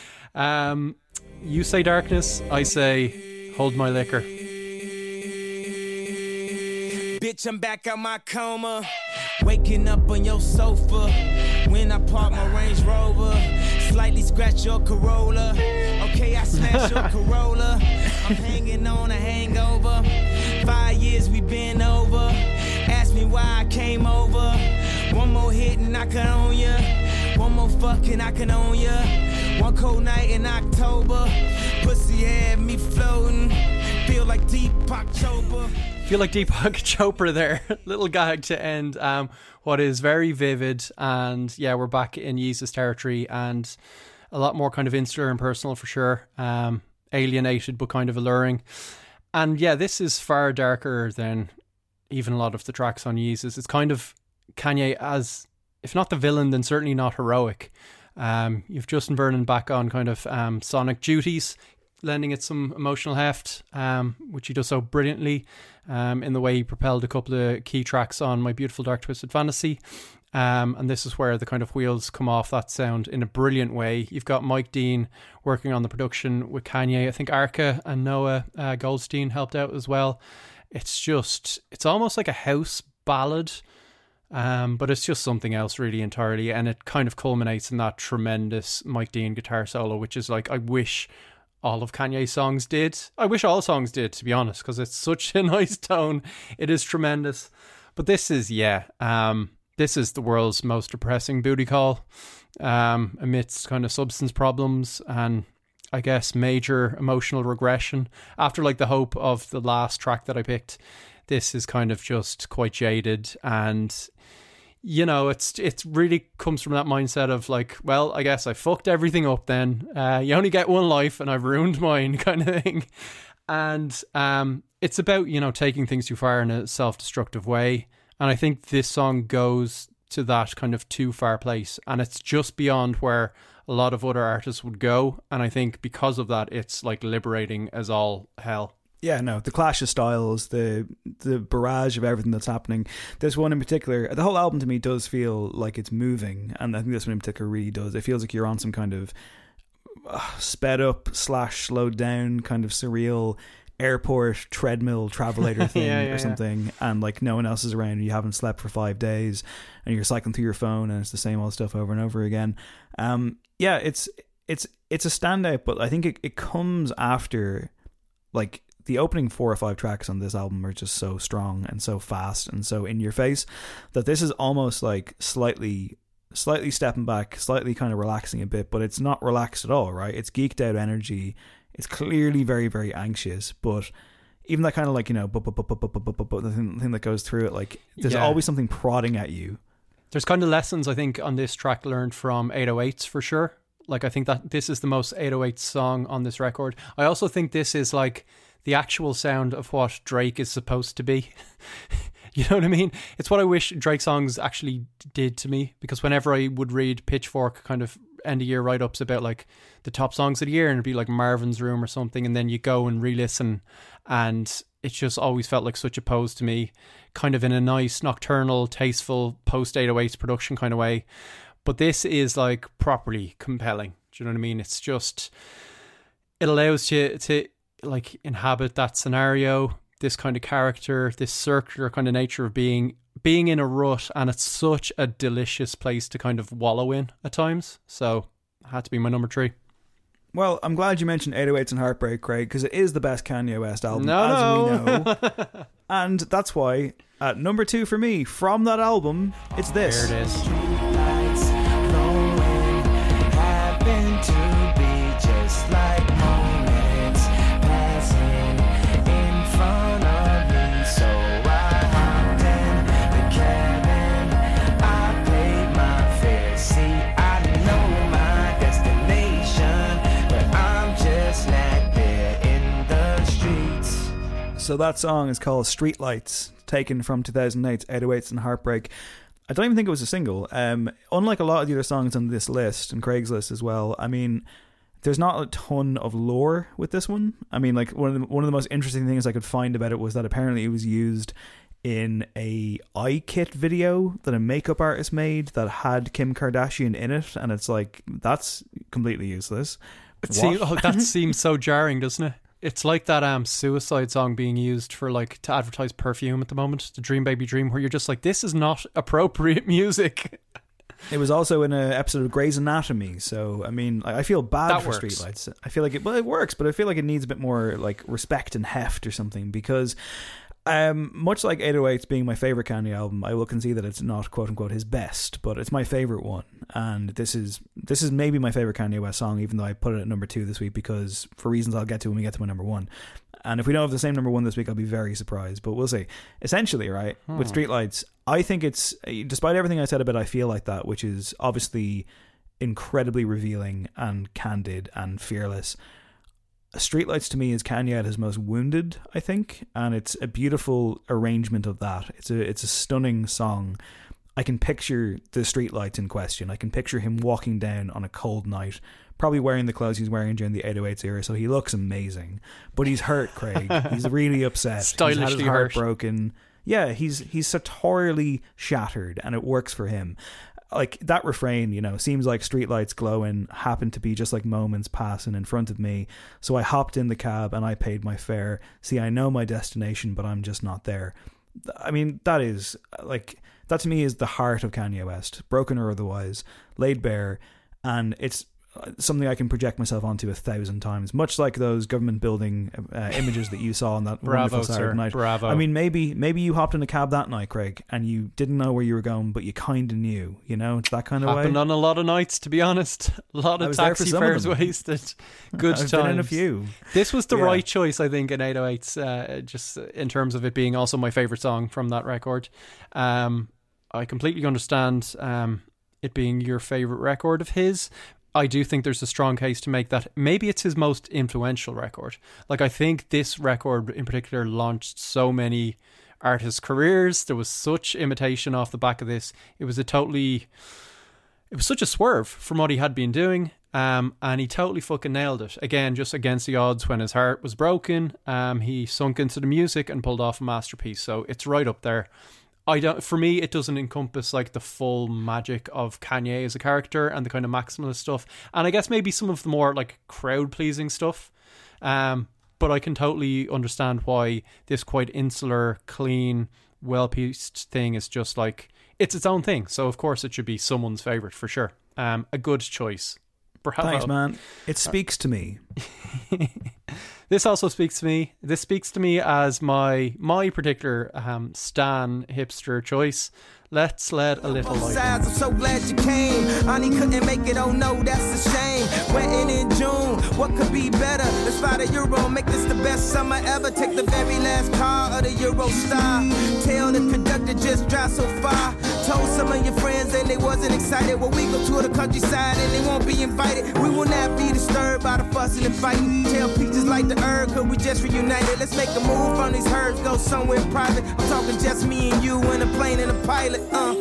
um, you say darkness, I say hold my liquor. Bitch, I'm back out my coma, waking up on your sofa. When I park my Range Rover, slightly scratch your Corolla. Okay, I smash your Corolla. I'm hanging on a hangover. Five years we been over. Ask me why I came over. One more hit and I can own ya. One more fucking I can own ya. One cold night in October. Pussy had me floating. Feel like Deepak Chopra. Feel like Deepak Chopra there. Little gag to end um, what is very vivid. And yeah, we're back in Yeezus territory and a lot more kind of insular and personal for sure. Um, alienated but kind of alluring. And yeah, this is far darker than even a lot of the tracks on Yeezus. It's kind of Kanye as, if not the villain, then certainly not heroic. Um, you've Justin Vernon back on kind of um, sonic duties, lending it some emotional heft, um, which he does so brilliantly um, in the way he propelled a couple of key tracks on My Beautiful Dark Twisted Fantasy. Um, and this is where the kind of wheels come off that sound in a brilliant way. You've got Mike Dean working on the production with Kanye. I think Arca and Noah uh, Goldstein helped out as well. It's just, it's almost like a house ballad, um, but it's just something else really entirely. And it kind of culminates in that tremendous Mike Dean guitar solo, which is like, I wish all of Kanye's songs did. I wish all songs did, to be honest, because it's such a nice tone. It is tremendous. But this is, yeah, um, this is the world's most depressing booty call, um, amidst kind of substance problems and I guess major emotional regression. After like the hope of the last track that I picked, this is kind of just quite jaded, and you know, it's it really comes from that mindset of like, well, I guess I fucked everything up then. Uh, you only get one life and I've ruined mine kind of thing. And um, it's about, you know, taking things too far in a self-destructive way. And I think this song goes to that kind of too far place. And it's just beyond where a lot of other artists would go. And I think because of that, it's like liberating as all hell. Yeah, no, the clash of styles, the the barrage of everything that's happening. This one in particular, the whole album to me does feel like it's moving, and I think this one in particular really does. It feels like you're on some kind of uh, sped up slash slowed down kind of surreal airport treadmill travelator thing yeah, yeah, or yeah. something, and like no one else is around and you haven't slept for five days and you're cycling through your phone and it's the same old stuff over and over again. Um, yeah, it's it's it's a standout, but I think it, it comes after, like, the opening four or five tracks on this album are just so strong and so fast and so in your face that this is almost like slightly slightly stepping back, slightly kind of relaxing a bit, but it's not relaxed at all, right? It's geeked out energy. It's clearly very, very anxious, but even that kind of like, you know, but, but, but, but, but, but, but, but, the thing, thing that goes through it, like, there's Yeah. always something prodding at you. There's kind of lessons, I think, on this track learned from eight oh eights for sure. Like, I think that this is the most eight oh eight song on this record. I also think this is like the actual sound of what Drake is supposed to be. You know what I mean? It's what I wish Drake songs actually did to me, because whenever I would read Pitchfork kind of end of year write-ups about like the top songs of the year, and it'd be like Marvin's Room or something, and then you go and re-listen, and it just always felt like such a pose to me, kind of in a nice, nocturnal, tasteful, post eight oh eights production kind of way. But this is like properly compelling. Do you know what I mean? It's just, it allows you to like inhabit that scenario, this kind of character, this circular kind of nature of being being in a rut, and it's such a delicious place to kind of wallow in at times. So it had to be my number three. Well, I'm glad you mentioned eight oh eights and Heartbreak, Craig, because it is the best Kanye West album, no, as no. we know. And that's why, at number two for me, from that album, it's this. There it is. So that song is called Streetlights, taken from two thousand eight's eight oh eights and Heartbreak. I don't even think it was a single. Um, unlike a lot of the other songs on this list, and Craig's list as well, I mean, there's not a ton of lore with this one. I mean, like, one of the, one of the most interesting things I could find about it was that apparently it was used in a iKit video that a makeup artist made that had Kim Kardashian in it, and it's like, that's completely useless. It seems, oh, that seems so jarring, doesn't it? It's like that um Suicide song being used for like to advertise perfume at the moment, the Dream Baby Dream, where you're just like, this is not appropriate music. It was also in an episode of Grey's Anatomy, so I mean, I feel bad that for works. Streetlights. I feel like it, well, it works, but I feel like it needs a bit more like respect and heft or something, because um, much like eight oh eights being my favorite Kanye album, I will concede that it's not quote unquote his best, but it's my favorite one, and this is this is maybe my favorite Kanye West song, even though I put it at number two this week because for reasons I'll get to when we get to my number one. And if we don't have the same number one this week, I'll be very surprised, but we'll see. Essentially, right, hmm. with Streetlights, I think it's, despite everything I said about I Feel Like That, which is obviously incredibly revealing and candid and fearless, Streetlights to me is Kanye at his most wounded, I think, and it's a beautiful arrangement of that. It's a it's a stunning song. I can picture the streetlights in question. I can picture him walking down on a cold night, probably wearing the clothes he's wearing during the eight oh eights era, so he looks amazing. But he's hurt, Craig. He's really upset. Stylishly he's had his heart hurt. broken. Yeah, he's he's sartorially shattered, and it works for him. Like, that refrain, you know, seems like streetlights glowing happened to be just like moments passing in front of me. So I hopped in the cab and I paid my fare. See, I know my destination, but I'm just not there. I mean, that is, like, that to me is the heart of Kanye West, broken or otherwise, laid bare, and it's something I can project myself onto a thousand times, much like those government building uh, images that you saw on that Bravo, wonderful Saturday sir. night. Bravo. I mean, maybe maybe you hopped in a cab that night, Craig, and you didn't know where you were going, but you kind of knew, you know? It's that kind of Happened way. on a lot of nights, to be honest. A lot I of was there for taxi some of fares them. wasted. Good I've times. been in a few. This was the Yeah. right choice, I think, in eight oh eights, uh, just in terms of it being also my favourite song from that record. Um, I completely understand um, it being your favourite record of his. I do think there's a strong case to make that maybe it's his most influential record. Like, I think this record in particular launched so many artists' careers. There was such imitation off the back of this. It was a totally, it was such a swerve from what he had been doing. Um, and he totally fucking nailed it. Again, just against the odds when his heart was broken. Um, he sunk into the music and pulled off a masterpiece. So it's right up there. I don't. For me, it doesn't encompass like the full magic of Kanye as a character and the kind of maximalist stuff, and I guess maybe some of the more like crowd pleasing stuff. Um, but I can totally understand why this quite insular, clean, well-pieced thing is just like, it's its own thing. So of course it should be someone's favourite for sure. Um, a good choice. Bravo. Thanks, man. It speaks to me. This also speaks to me. This speaks to me as my my particular um, Stan hipster choice. Let's let a little light in. I'm so glad you came. Honey couldn't make it, oh no, that's a shame. Wedding in June, what could be better? Let's fly to Euro, make this the best summer ever. Take the very last car of the Eurostar. Tell the conductor just drive so far. Told some of your friends and they wasn't excited. Well, we go to the countryside and they won't be invited. We will not be disturbed by the fussing and fighting. Tell peaches like the herb, cause we just reunited. Let's make a move from these herbs, go somewhere private. I'm talking just me and you in a plane and a pilot. Uh.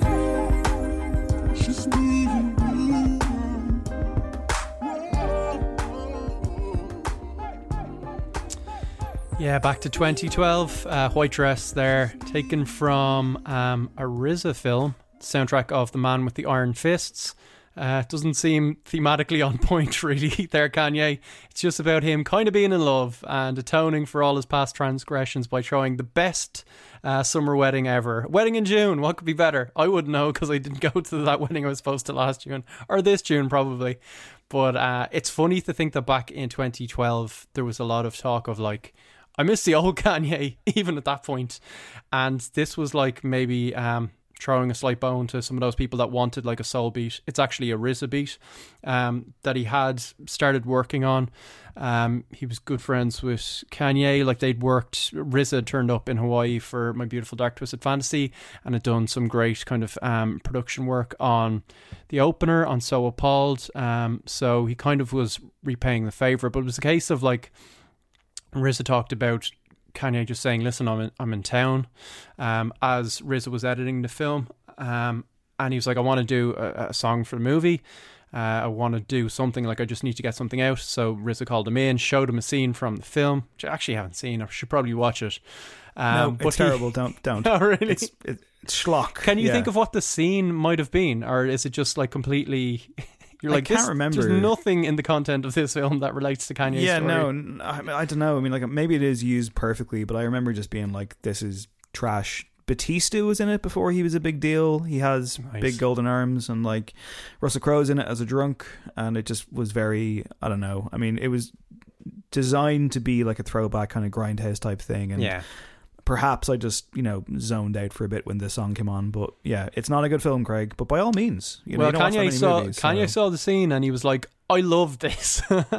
Yeah, back to twenty twelve. Uh, White Dress there, taken from um, a R Z A film, soundtrack of The Man with the Iron Fists. Uh, it doesn't seem thematically on point really there, Kanye. It's just about him kind of being in love and atoning for all his past transgressions by throwing the best uh, summer wedding ever. Wedding in June, what could be better? I wouldn't know because I didn't go to that wedding I was supposed to last June, or this June probably. But uh, it's funny to think that back in twenty twelve there was a lot of talk of like, I miss the old Kanye even at that point. And this was like maybe um, throwing a slight bone to some of those people that wanted like a soul beat. It's actually a R Z A beat um, that he had started working on. Um, he was good friends with Kanye. Like they'd worked, R Z A turned up in Hawaii for My Beautiful Dark Twisted Fantasy and had done some great kind of um, production work on the opener, on So Appalled. Um, so he kind of was repaying the favour. But it was a case of like, R Z A talked about Kanye just saying, listen, I'm in, I'm in town, um, as R Z A was editing the film. Um, and he was like, I want to do a, a song for the movie. Uh, I want to do something, like I just need to get something out. So R Z A called him in, showed him a scene from the film, which I actually haven't seen. I should probably watch it. Um, no, but it's he, terrible. Don't, don't. No, really? It's, it, it's schlock. Can you yeah. think of what the scene might have been? Or is it just like completely... You're like, I can't this, remember. There's nothing in the content of this film that relates to Kanye's yeah, story. no, I, I don't know. I mean, like maybe it is used perfectly, but I remember just being like, this is trash. Batista was in it before he was a big deal. He has nice. big golden arms, and like Russell Crowe's in it as a drunk, and it just was very, I don't know. I mean, it was designed to be like a throwback kind of grindhouse type thing, and yeah. perhaps I just, you know, zoned out for a bit when the song came on. But yeah, it's not a good film, Craig. But by all means, you know, well, you don't Kanye watch that saw movies, Kanye so. saw the scene and he was like, I love this.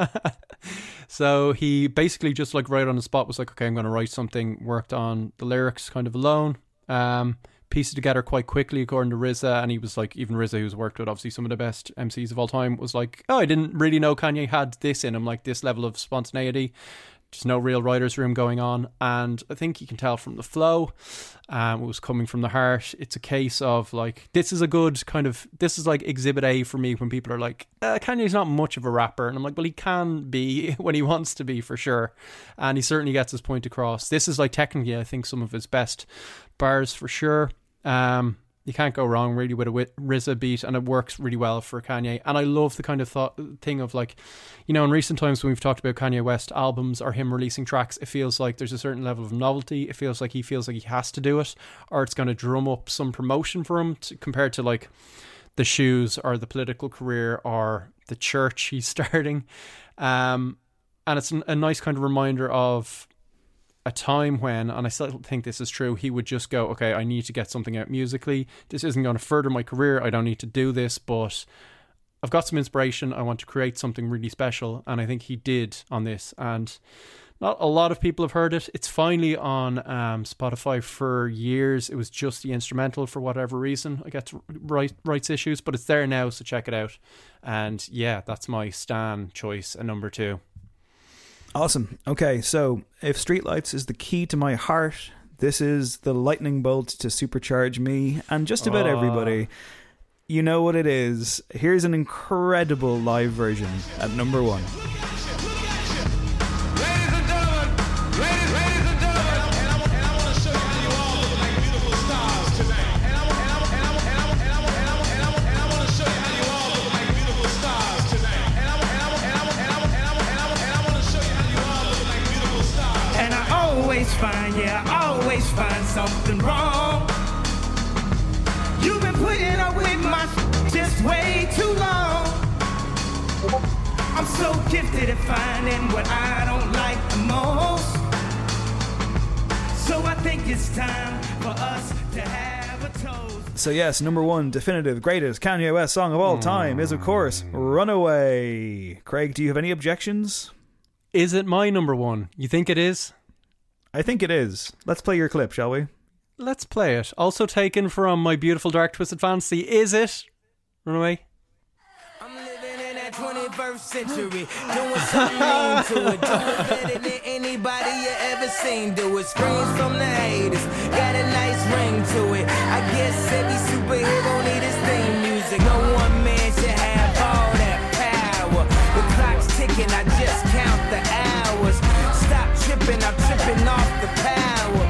So he basically just like right on the spot was like, okay, I'm going to write something. Worked on the lyrics kind of alone. Um, pieced it together quite quickly according to R Z A, and he was like, even R Z A, who's worked with obviously some of the best M Cs of all time, was like, oh, I didn't really know Kanye had this in him, like this level of spontaneity. Just no real writer's room going on, and I think you can tell from the flow, um, it was coming from the heart. It's a case of like, this is a good kind of, this is like exhibit A for me when people are like, uh, Kanye's not much of a rapper, and I'm like, well, he can be when he wants to be for sure, and he certainly gets his point across. This is like technically I think some of his best bars for sure. Um, you can't go wrong really with a R Z A beat, and it works really well for Kanye. And I love the kind of thought thing of like, you know, in recent times when we've talked about Kanye West albums or him releasing tracks, it feels like there's a certain level of novelty. It feels like he feels like he has to do it, or it's going to drum up some promotion for him to, compared to like the shoes or the political career or the church he's starting. Um, and it's a nice kind of reminder of a time when, and I still think this is true, he would just go, okay, I need to get something out musically. This isn't going to further my career. I don't need to do this, but I've got some inspiration. I want to create something really special. And I think he did on this. And not a lot of people have heard it. It's finally on um, Spotify. For years, it was just the instrumental for whatever reason. I get right, rights issues, but it's there now, so check it out. And yeah, that's my Stan choice, a number two. Awesome. Okay, so if Streetlights is the key to my heart, this is the lightning bolt to supercharge me and just about oh. everybody. You know what it is. Here's an incredible live version at number one. fine, yeah, I always find something wrong. You've been putting up with my just way too long. I'm so gifted at finding what I don't like the most. So I think it's time for us to have a toast. So yes, number one definitive greatest Kanye West song of all time is of course Runaway. Craig, do you have any objections? Is it my number one? You think it is? I think it is. Let's play your clip, shall we? Let's play it. Also taken from My Beautiful Dark Twisted Fantasy. Is it Runaway? I'm living in that twenty-first century, doing something mean to it. Doing better than anybody you ever seen do it. Screams from the haters, got a nice ring to it. I guess every superhero need his theme music. No one man should have all that power. The clock's ticking, I just count the hours. Stop tripping, I'm tripping off the power.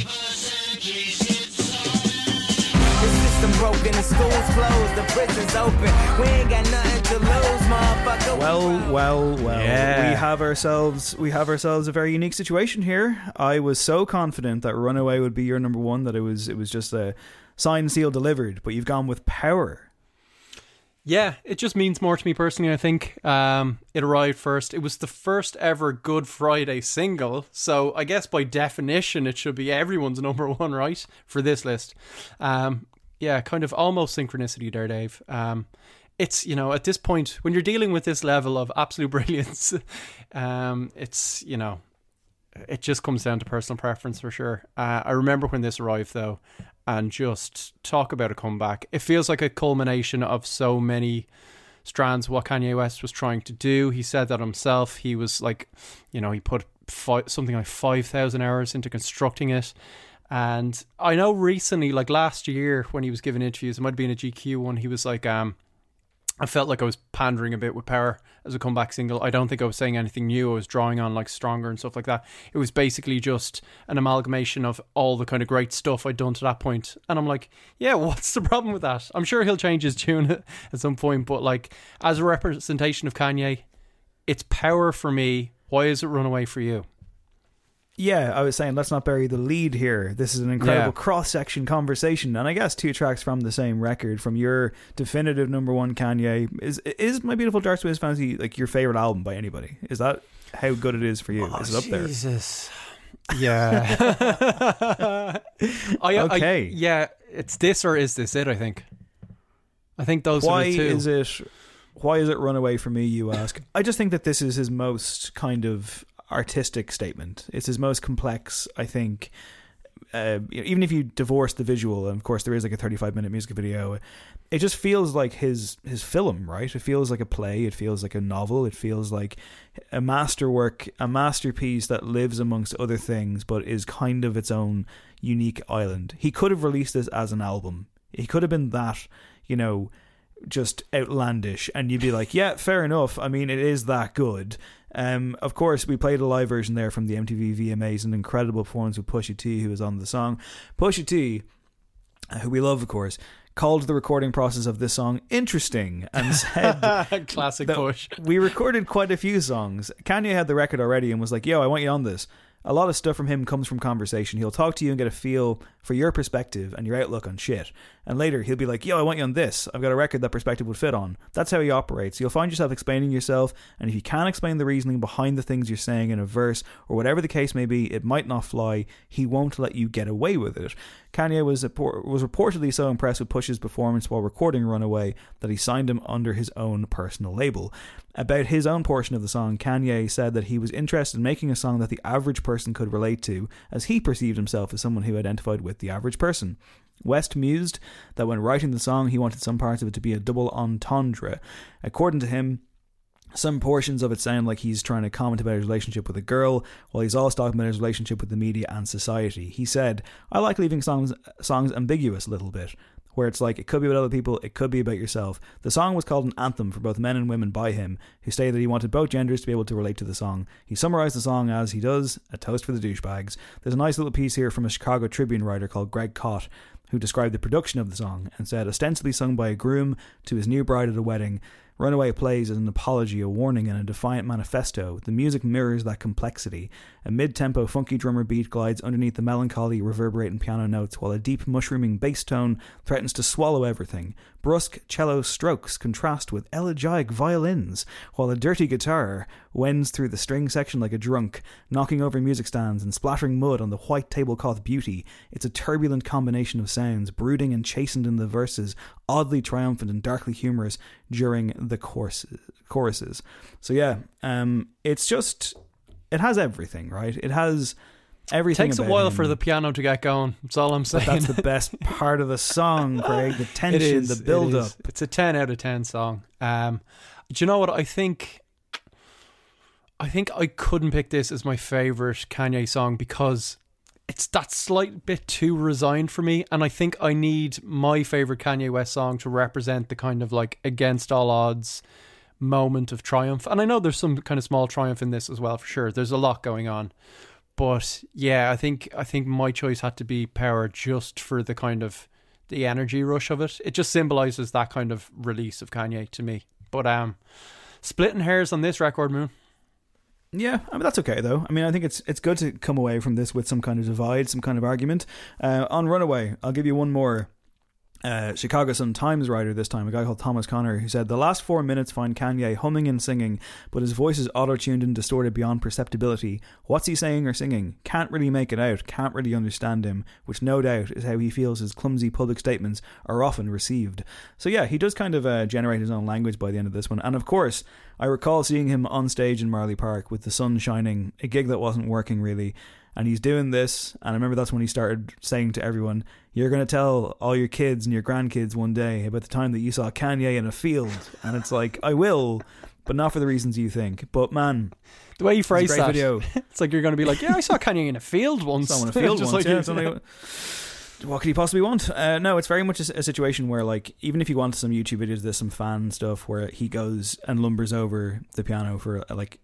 Broken, the school's closed, the prison's open. We ain't got nothing to lose, motherfucker. Well, well, well. Yeah. We have ourselves we have ourselves a very unique situation here. I was so confident that Runaway would be your number one that it was it was just a signed, seal, delivered. But you've gone with Power. Yeah, it just means more to me personally, I think. Um, it arrived first. It was the first ever Good Friday single. So I guess by definition, it should be everyone's number one, right? For this list. Um, yeah, kind of almost synchronicity there, Dave. Um, it's, you know, at this point, when you're dealing with this level of absolute brilliance, um, it's, you know, it just comes down to personal preference for sure. Uh, I remember when this arrived, though, and just talk about a comeback. It feels like a culmination of so many strands of what Kanye West was trying to do. He said that himself. He was like, you know, he put five, something like five thousand hours into constructing it. And I know recently, like last year when he was giving interviews, it might have been a G Q one, he was like, um, I felt like I was pandering a bit with Power as a comeback single. I don't think I was saying anything new. I was drawing on like Stronger and stuff like that. It was basically just an amalgamation of all the kind of great stuff I'd done to that point. And I'm like, yeah, what's the problem with that? I'm sure he'll change his tune at some point, but like as a representation of Kanye, it's Power for me. Why is it Runaway for you? Yeah, I was saying, let's not bury the lead here. This is an incredible Yeah. cross-section conversation. And I guess two tracks from the same record, from your definitive number one, Kanye. Is is My Beautiful Dark Twisted Fantasy like your favourite album by anybody? Is that how good it is for you? Oh, is it up there? Jesus. Yeah. I, Okay. I, yeah, it's this or is this it, I think. I think those Why are the two. is it why is it Runaway for me, you ask? I just think that this is his most kind of artistic statement. It's his most complex, I think. Uh, even if you divorce the visual, and of course there is like a thirty-five minute music video, it just feels like his his film, right? It feels like a play, it feels like a novel, it feels like a masterwork, a masterpiece that lives amongst other things but is kind of its own unique island. He could have released this as an album. He could have been that, you know, just outlandish, and you'd be like, yeah, fair enough. I mean, it is that good. Um, of course, we played a live version there from the M T V V M As, an incredible performance with Pusha T, who was on the song. Pusha T, who we love, of course, called the recording process of this song interesting and said classic that Push. We recorded quite a few songs. Kanye had the record already and was like, yo, I want you on this. A lot of stuff from him comes from conversation. He'll talk to you and get a feel for your perspective and your outlook on shit. And later he'll be like, yo, I want you on this. I've got a record that perspective would fit on. That's how he operates. You'll find yourself explaining yourself, and if you can't explain the reasoning behind the things you're saying in a verse, or whatever the case may be, it might not fly. He won't let you get away with it. Kanye was was reportedly so impressed with Push's performance while recording Runaway that he signed him under his own personal label. About his own portion of the song, Kanye said that he was interested in making a song that the average person could relate to, as he perceived himself as someone who identified with the average person. West mused that when writing the song, he wanted some parts of it to be a double entendre. According to him, some portions of it sound like he's trying to comment about his relationship with a girl, while he's also talking about his relationship with the media and society. He said, I like leaving songs songs ambiguous a little bit, where it's like, it could be about other people, it could be about yourself. The song was called an anthem for both men and women by him, who stated that he wanted both genders to be able to relate to the song. He summarised the song as he does, a toast for the douchebags. There's a nice little piece here from a Chicago Tribune writer called Greg Cott, who described the production of the song and said, ostensibly sung by a groom to his new bride at a wedding, Runaway plays as an apology, a warning, and a defiant manifesto. The music mirrors that complexity. A mid-tempo, funky drummer beat glides underneath the melancholy, reverberating piano notes, while a deep, mushrooming bass tone threatens to swallow everything. Brusque cello strokes contrast with elegiac violins, while a dirty guitar wends through the string section like a drunk, knocking over music stands and splattering mud on the white tablecloth beauty. It's a turbulent combination of sounds, brooding and chastened in the verses, oddly triumphant and darkly humorous during the chorus- choruses. So yeah, um, it's just, it has everything, right? It has everything. It takes a about while him. for the piano to get going. That's all I'm saying. But that's the best part of the song, Craig. The tension, it is, the build it up. is. It's a ten out of ten song. Um, do you know what I think? I think I couldn't pick this as my favourite Kanye song because it's that slight bit too resigned for me, and I think I need my favourite Kanye West song to represent the kind of like against all odds moment of triumph. And I know there's some kind of small triumph in this as well, for sure. There's a lot going on. But yeah, I think I think my choice had to be Power, just for the kind of the energy rush of it. It just symbolises that kind of release of Kanye to me. But um, splitting hairs on this record, Moon. Yeah, I mean, that's okay though. I mean, I think it's it's good to come away from this with some kind of divide, some kind of argument. Uh, on Runaway, I'll give you one more. Uh, Chicago Sun-Times writer this time, a guy called Thomas Connor, who said, the last four minutes find Kanye humming and singing, but his voice is auto-tuned and distorted beyond perceptibility. What's he saying or singing? Can't really make it out, can't really understand him, which no doubt is how he feels his clumsy public statements are often received. So yeah, he does kind of uh, generate his own language by the end of this one. And of course, I recall seeing him on stage in Marley Park with the sun shining, a gig that wasn't working really. And he's doing this, and I remember that's when he started saying to everyone, you're going to tell all your kids and your grandkids one day about the time that you saw Kanye in a field. And it's like, I will, but not for the reasons you think. But man, the way you phrase that, video. It's like you're going to be like, yeah, I saw Kanye in a field once. Saw him in a field Just once, like yeah. Something, what could he possibly want? Uh, no, it's very much a, a situation where, like, even if you want some YouTube videos, there's some fan stuff where he goes and lumbers over the piano for, like,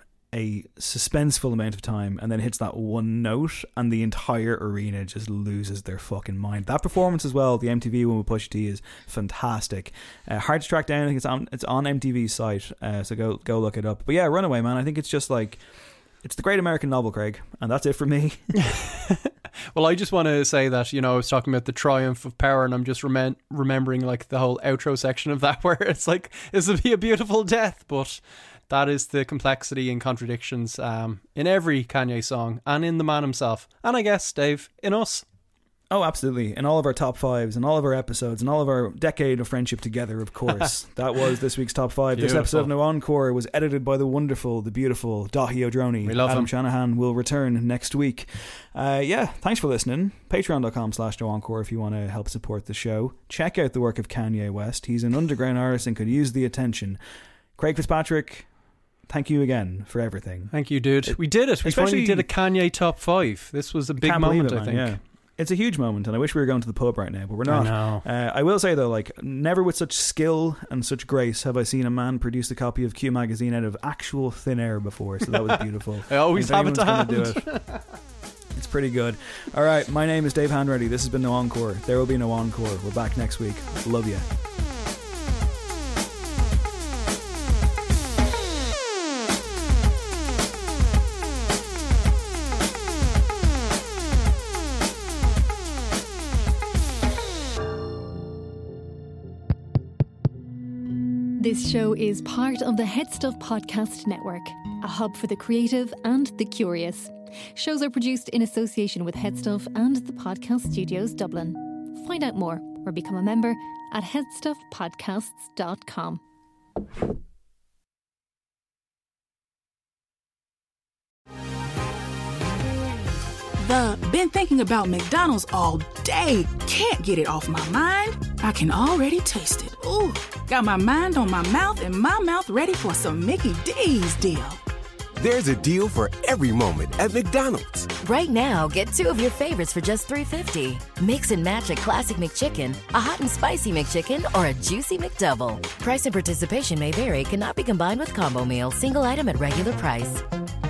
a suspenseful amount of time and then hits that one note and the entire arena just loses their fucking mind. That performance as well, the M T V one with Pusha T, is fantastic. Uh, hard to track down. I think it's on it's on M T V's site, uh, so go go look it up. But yeah, Runaway, man, I think it's just like, it's the great American novel, Craig, and that's it for me. Well, I just want to say that, you know, I was talking about the triumph of power, and I'm just rem- remembering like the whole outro section of that, where it's like, this would be a beautiful death, but that is the complexity and contradictions um, in every Kanye song, and in the man himself, and I guess, Dave, in us. Oh, absolutely. In all of our top fives and all of our episodes and all of our decade of friendship together, of course. That was this week's top five. Beautiful. This episode of No Encore was edited by the wonderful, the beautiful Dahi O'Droney. We love Adam him. Shanahan will return next week. Uh, yeah, thanks for listening. Patreon.com slash No Encore if you want to help support the show. Check out the work of Kanye West. He's an underground artist and could use the attention. Craig Fitzpatrick, thank you again for everything. Thank you, dude. We did it. We finally did a Kanye top five. This was a big moment, it, I think. Yeah. It's a huge moment, and I wish we were going to the pub right now, but we're not. I know. Uh, I will say, though, like, never with such skill and such grace have I seen a man produce a copy of Q Magazine out of actual thin air before, so that was beautiful. I always have it to hand. Do it, it's pretty good. All right, my name is Dave Hanready. This has been No Encore. There will be no Encore. We're back next week. Love you. This show is part of the Head Stuff Podcast Network, a hub for the creative and the curious. Shows are produced in association with Head Stuff and the Podcast Studios Dublin. Find out more or become a member at head stuff podcasts dot com. The been thinking about McDonald's all day. Can't get it off my mind. I can already taste it. Ooh, got my mind on my mouth and my mouth ready for some Mickey D's deal. There's a deal for every moment at McDonald's. Right now, get two of your favorites for just three fifty. Mix and match a classic McChicken, a hot and spicy McChicken, or a juicy McDouble. Price and participation may vary. Cannot be combined with combo meal. Single item at regular price.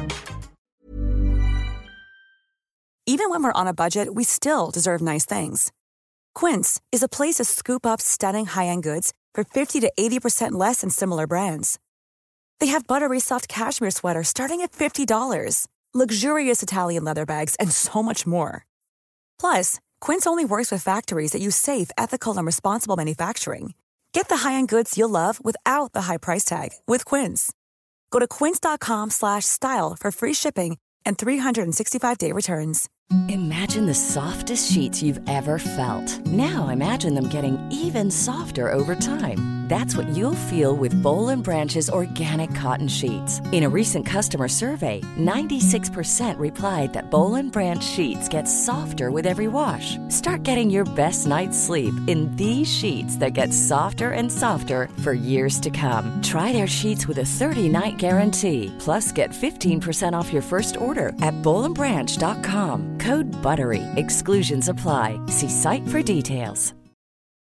Even when we're on a budget, we still deserve nice things. Quince is a place to scoop up stunning high-end goods for fifty to eighty percent less than similar brands. They have buttery soft cashmere sweaters starting at fifty dollars, luxurious Italian leather bags, and so much more. Plus, Quince only works with factories that use safe, ethical, and responsible manufacturing. Get the high-end goods you'll love without the high price tag with Quince. Go to quince.com slash style for free shipping and three sixty-five day returns. Imagine the softest sheets you've ever felt. Now imagine them getting even softer over time. That's what you'll feel with Boll and Branch's organic cotton sheets. In a recent customer survey, ninety-six percent replied that Boll and Branch sheets get softer with every wash. Start getting your best night's sleep in these sheets that get softer and softer for years to come. Try their sheets with a thirty-night guarantee. Plus, get fifteen percent off your first order at boll and branch dot com. Code BUTTERY. Exclusions apply. See site for details.